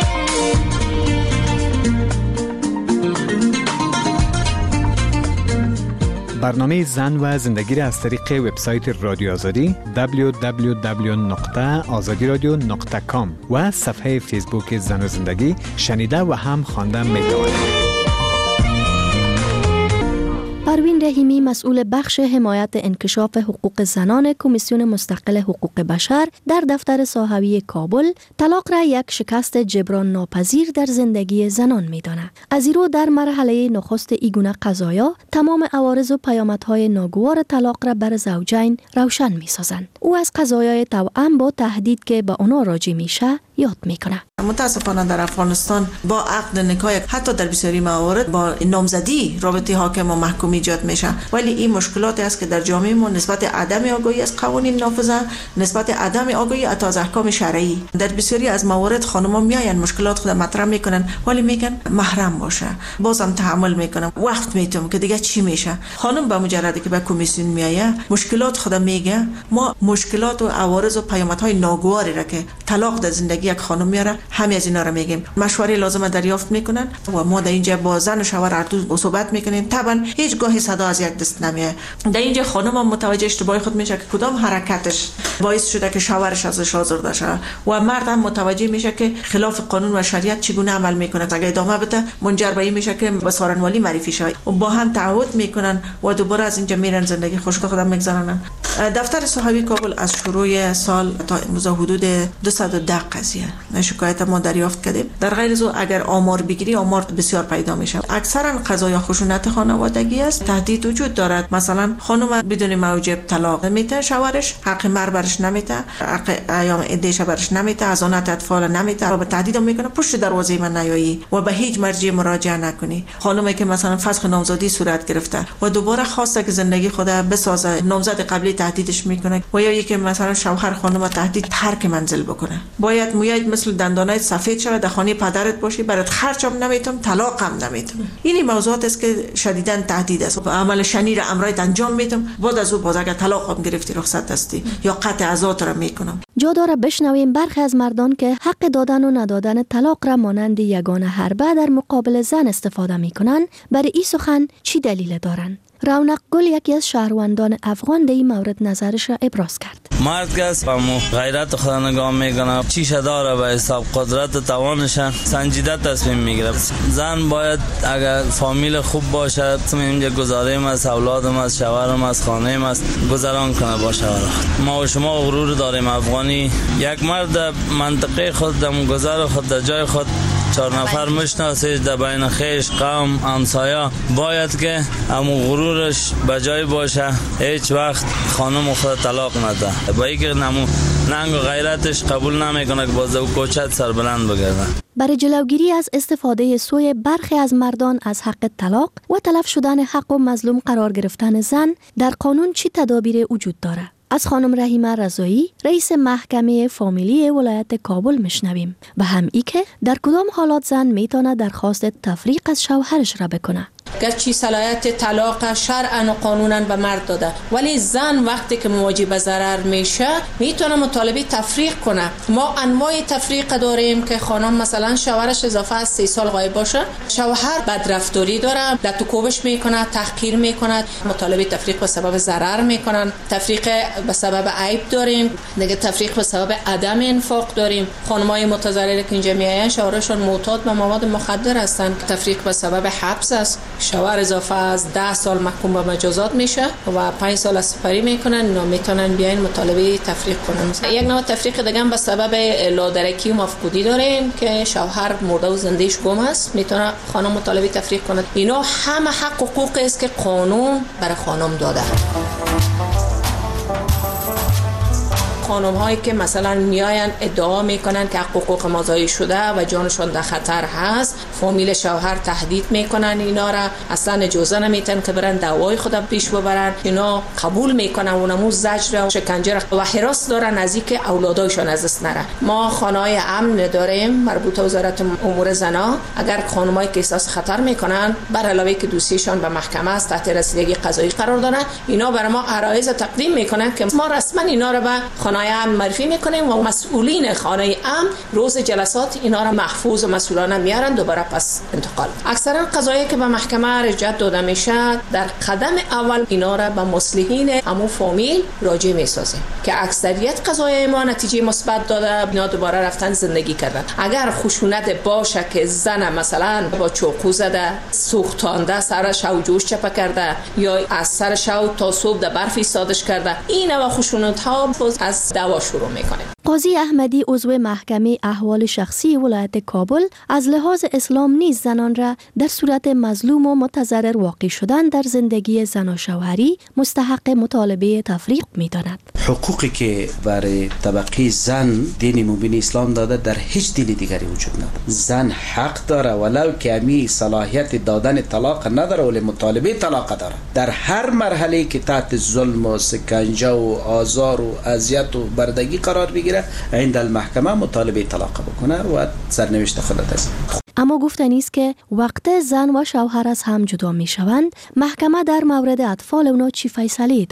Speaker 7: برنامه زن و زندگی را از طریق وبسایت رادیو آزادی دبلیو دبلیو دبلیو نقطه آزادی رادیو نقطه کام و صفحه فیسبوک زن و زندگی شنیده و هم خوانده می‌توانید.
Speaker 9: پروین رحیمی مسئول بخش حمایت انکشاف حقوق زنان کمیسیون مستقل حقوق بشر در دفتر ساحوی کابل طلاق را یک شکست جبران ناپذیر در زندگی زنان می‌داند. از این رو در مرحله نخست ایگونه قضایا تمام عوارض و پیامدهای ناگوار طلاق را بر زوجین روشن می‌سازند. او از قضایای توأم با تهدید که به آنها راجع میشه یاد میکنه.
Speaker 11: متاسفانه در افغانستان با عقد نکاح حتی در بسیاری موارد با نامزدی رابطه حاکم و محکوم ایجاد میشه، ولی این مشکلاتی است که در جامعه ما نسبت عدم آگاهی از قوانین نافذه، نسبت عدم آگاهی حتی از احکام شرعی، در بسیاری از موارد خانم‌ها میاین مشکلات خود مطرح میکنن ولی میگن محرم باشه، بازم تحمل میکنم، وقت میتم که دیگه چی میشه. خانم به مجردی که به کمیسیون میایه مشکلات خود میگه، ما مشکلات و عوارض و پیامدهای ناگواری را که طلاق در زندگی یک خانم میاره، همه از اینا رو میگیم، مشوره لازمه دریافت میکنن و ما در اینجا با زن و شوهر اردو صحبت میکنیم. طبعا هیچ گاهی صدا از یک دست نمیاد. در اینجا خانم هم متوجه اشتباه خود میشه که کدام حرکتش باعث شده که شوهرش ازش آزرده شده و مرد هم متوجه میشه که خلاف قانون و شریعت چگونه عمل میکنه. اگه ادامه بده منجر به این میشه که به سارنوالی معرفی شه و با هم تعهد میکنن و دوباره از اینجا میرن زندگی خوشگاه خودم میگذرونن. دفتر صحابی کابل از شروع سال تا امروز حدود دویست و ده قضیه شکایت ما دریافت کردیم. در غیر از اگر آمار بگیری آمار بسیار پیدا میشه. اکثرا قضایا خشونت خانوادگی است. تهدید وجود دارد. مثلا خانم بدون موجب طلاق نمیده، شوهرش حق مهر برش نمیده، حق ایام عدهش برش نمیده، ازانت اطفال نمیده و به تهدید میکنه پشت دروازه من نیایی و به هیچ مرجع مراجعه نکنی. خانومی که مثلا فسخ نامزدی صورت گرفته و دوباره خواسته که زندگی خود بسازه، نامزد قبلی تهدیدش میکنه و یا یکی مثلا شوهر خانم تهدید ترک منزل بکنه. باید مویت مثل دندانای سفید شود، در خانه پدرت باشی، برات خرجم نمیتم، طلاق هم نمیتم. این موضوعات است که شدیداً تهدید است. و عمل شنیر امرایت انجام میدم، بعد از او باز اگر طلاق هم گرفتی رخصت هستی یا قطع عزات را میکنم.
Speaker 9: جا داره بشنویم برخی از مردان که حق دادن و ندادن طلاق را مانند یگانه حربه در مقابل زن استفاده میکنن. برای این سخن چی دلیل دارن؟ رونق گل یکی از شهروندان افغان در این مورد نظرش را ابراز کرد.
Speaker 3: مرد که است با غیرت خدا نگاه میکنه، چیشه داره به حساب قدرت و توانش سنجیده تصمیم میگیره. زن باید اگر فامیل خوب باشه، اینجا گزاریم از اولادم از شوهرم از خانه‌ام است گذران کنه با شوهر. ما و شما غرور داریم افغانی. یک مرد منطقه خود در گذر خود در جای خود چهار نفر مشناسه در بین خیش قوم همسایه باید که همون غرورش بجای باشه، هیچ وقت خانم خود طلاق نده. با اینکه نمو ننگ و غیرتش قبول نمیکنه که باز او کوچت سربلند بگرده.
Speaker 9: برای جلوگیری از استفاده سوی برخی از مردان از حق طلاق و تلف شدن حق و مظلوم قرار گرفتن زن در قانون چی تدابیر وجود داره؟ از خانم رحیمه رضایی رئیس محکمه فامیلی ولایت کابل میشنویم و هم ای که در کدام حالات زن میتونه درخواست تفریق از شوهرش را بکنه.
Speaker 24: گرچه صلاحیت طلاق شرعاً و قانوناً به مرد داده، ولی زن وقتی که مواجه به ضرر میشه میتونه مطالبه تفریق کنه. ما انواع تفریق داریم که خانم مثلا شوهرش اضافه از سه سال غایب باشه، شوهر بدرفتاری داره، لطوکوبش میکنه، تحقیر میکنه، مطالبه تفریق به سبب ضرر میکنن. تفریق به سبب عیب داریم، دیگه تفریق به سبب عدم انفاق داریم. خانمای متضرر که اینجا میاین شوهرشون معتاد به مواد مخدر هستن. تفریق به سبب حبس است، شوهر اضافه از ده سال محکوم به مجازات میشه و پنج سال سپری میکنن. اینا میتونن بیاین مطالبه تفریق کنن. یک نوع تفریق دیگه به سبب لادرکی و مفقودی داریم که شوهر مرده و زندهش گم است، میتونه خانم مطالبه تفریق کنه. اینا همه حق و حقوقی است که قانون برای خانم داده. خانم هایی که مثلا میاین ادعا میکنن که حقوق ما ضایع شده و جانشون در خطر هست، فامیل شوهر تهدید میکنن اینا را، اصلا اجازه نمیتن که برن دعوای خود پیش ببرن. اینا قبول میکنن اونمو زجر و شکنجه و حراس دارن از اینکه اولادایشون از دست نره. ما خانه‌های امن داریم مربوط به وزارت امور زنا. اگر خانمایی که احساس خطر میکنن بر علاوه که دوسیشون به محکمه است تحت رسیدگی قضایی قرار دارن، اینا برای ما عرایض تقدیم میکنن که ما رسما اینا رو به خانه ام معرفی میکنیم و مسئولین خانه ام روز جلسات اینا را محفوظ و مسئولانه میارن دوباره پس انتقال. اکثرا قضایی که به محکمه رجعت داده میشه در قدم اول اینا را به مصلحین همون فامیل راجع میسازیم که اکثریت قضای ما نتیجه مثبت داده، اینا دوباره رفتن زندگی کردن. اگر خشونت باشه که زن مثلا با چاقو زده، سوختانده، سر شو جوش چپه کرده یا از سر شو تا صبح در برف ایستادش کرده، این و خشونت ها از دعوا شروع میکنه.
Speaker 9: قاضی احمدی عضو محکمه احوال شخصی ولایت کابل از لحاظ اسلام نیز زنان را در صورت مظلوم و متضرر واقع شدن در زندگی زن و شوهری مستحق مطالبه تفریق می‌داند.
Speaker 12: حقوقی که برای طبقه زن دین مبین اسلام داده در هیچ دین دیگری وجود نداره. زن حق داره ولو که امی صلاحیت دادن طلاق نداره ولی مطالبه طلاق داره. در هر مرحله که تحت ظلم و سکنجه و آزار و اذیت و بردگی قرار بگیره عند المحکمه مطالبه طلاق بکنه و سرنوشت خودت است.
Speaker 9: اما گفتنی است که وقت زن و شوهر از هم جدا می شوند، محکمه در مورد اطفال اونا چی فیصله داره؟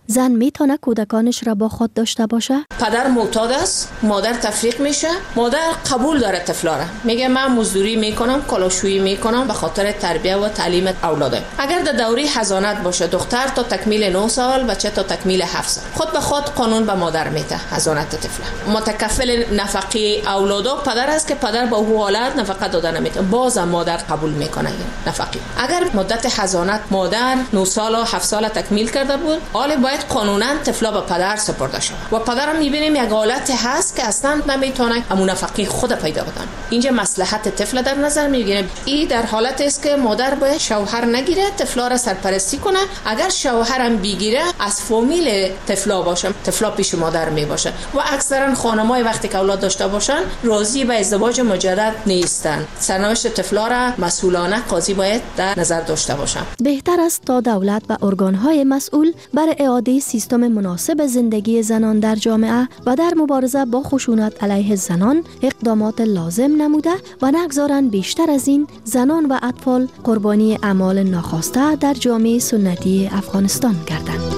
Speaker 9: زن میتونه کودکانش را با خود داشته باشه؟
Speaker 24: پدر معتاد است، مادر تفریق میشه. مادر قبول داره طفلا را، میگه من مزدوری میکنم، کلاشویی میکنم به خاطر تربیت و تعلیم اولاده. اگر در دوره حضانت باشه، دختر تا تکمیل نه سال، بچه تا تکمیل هفت سال، خود به خود قانون به مادر میده حضانت طفل. متکفل نفقه اولادا پدر است که پدر با او حالت نفقه داده نمیده، باز مادر قبول میکنه این نفقه. اگر مدت حضانت مادر نه سال و هفت سال تکمیل کرده بود، حالا باید قانونا طفلا به پدر سپرده شود و پدر میبینیم یک حالت هست که اصلا نمیتونه همون نفقه خود پیدا بدن. اینجا مصلحت طفل در نظر میگیریم. این در حالت است که مادر باید شوهر نگیره، طفلا را سرپرستی کنه. اگر شوهرم بگیره، از فامیل طفلا باشه، طفلا پیش مادر می باشه و اکثرا خانمای وقتی که اولاد داشته باشن راضی به ازدواج مجدد نیستن. سرنوشت طفلا را مسئولانه قاضی باید در نظر داشته باشه.
Speaker 9: بهتر است تا دولت و ارگان‌های مسئول برای اعاده سیستم مناسب زندگی زنان در جامعه و در مبارزه با خشونت علیه زنان اقدامات لازم نموده و نگذارند بیشتر از این زنان و اطفال قربانی اعمال ناخواسته در جامعه سنتی افغانستان گردند.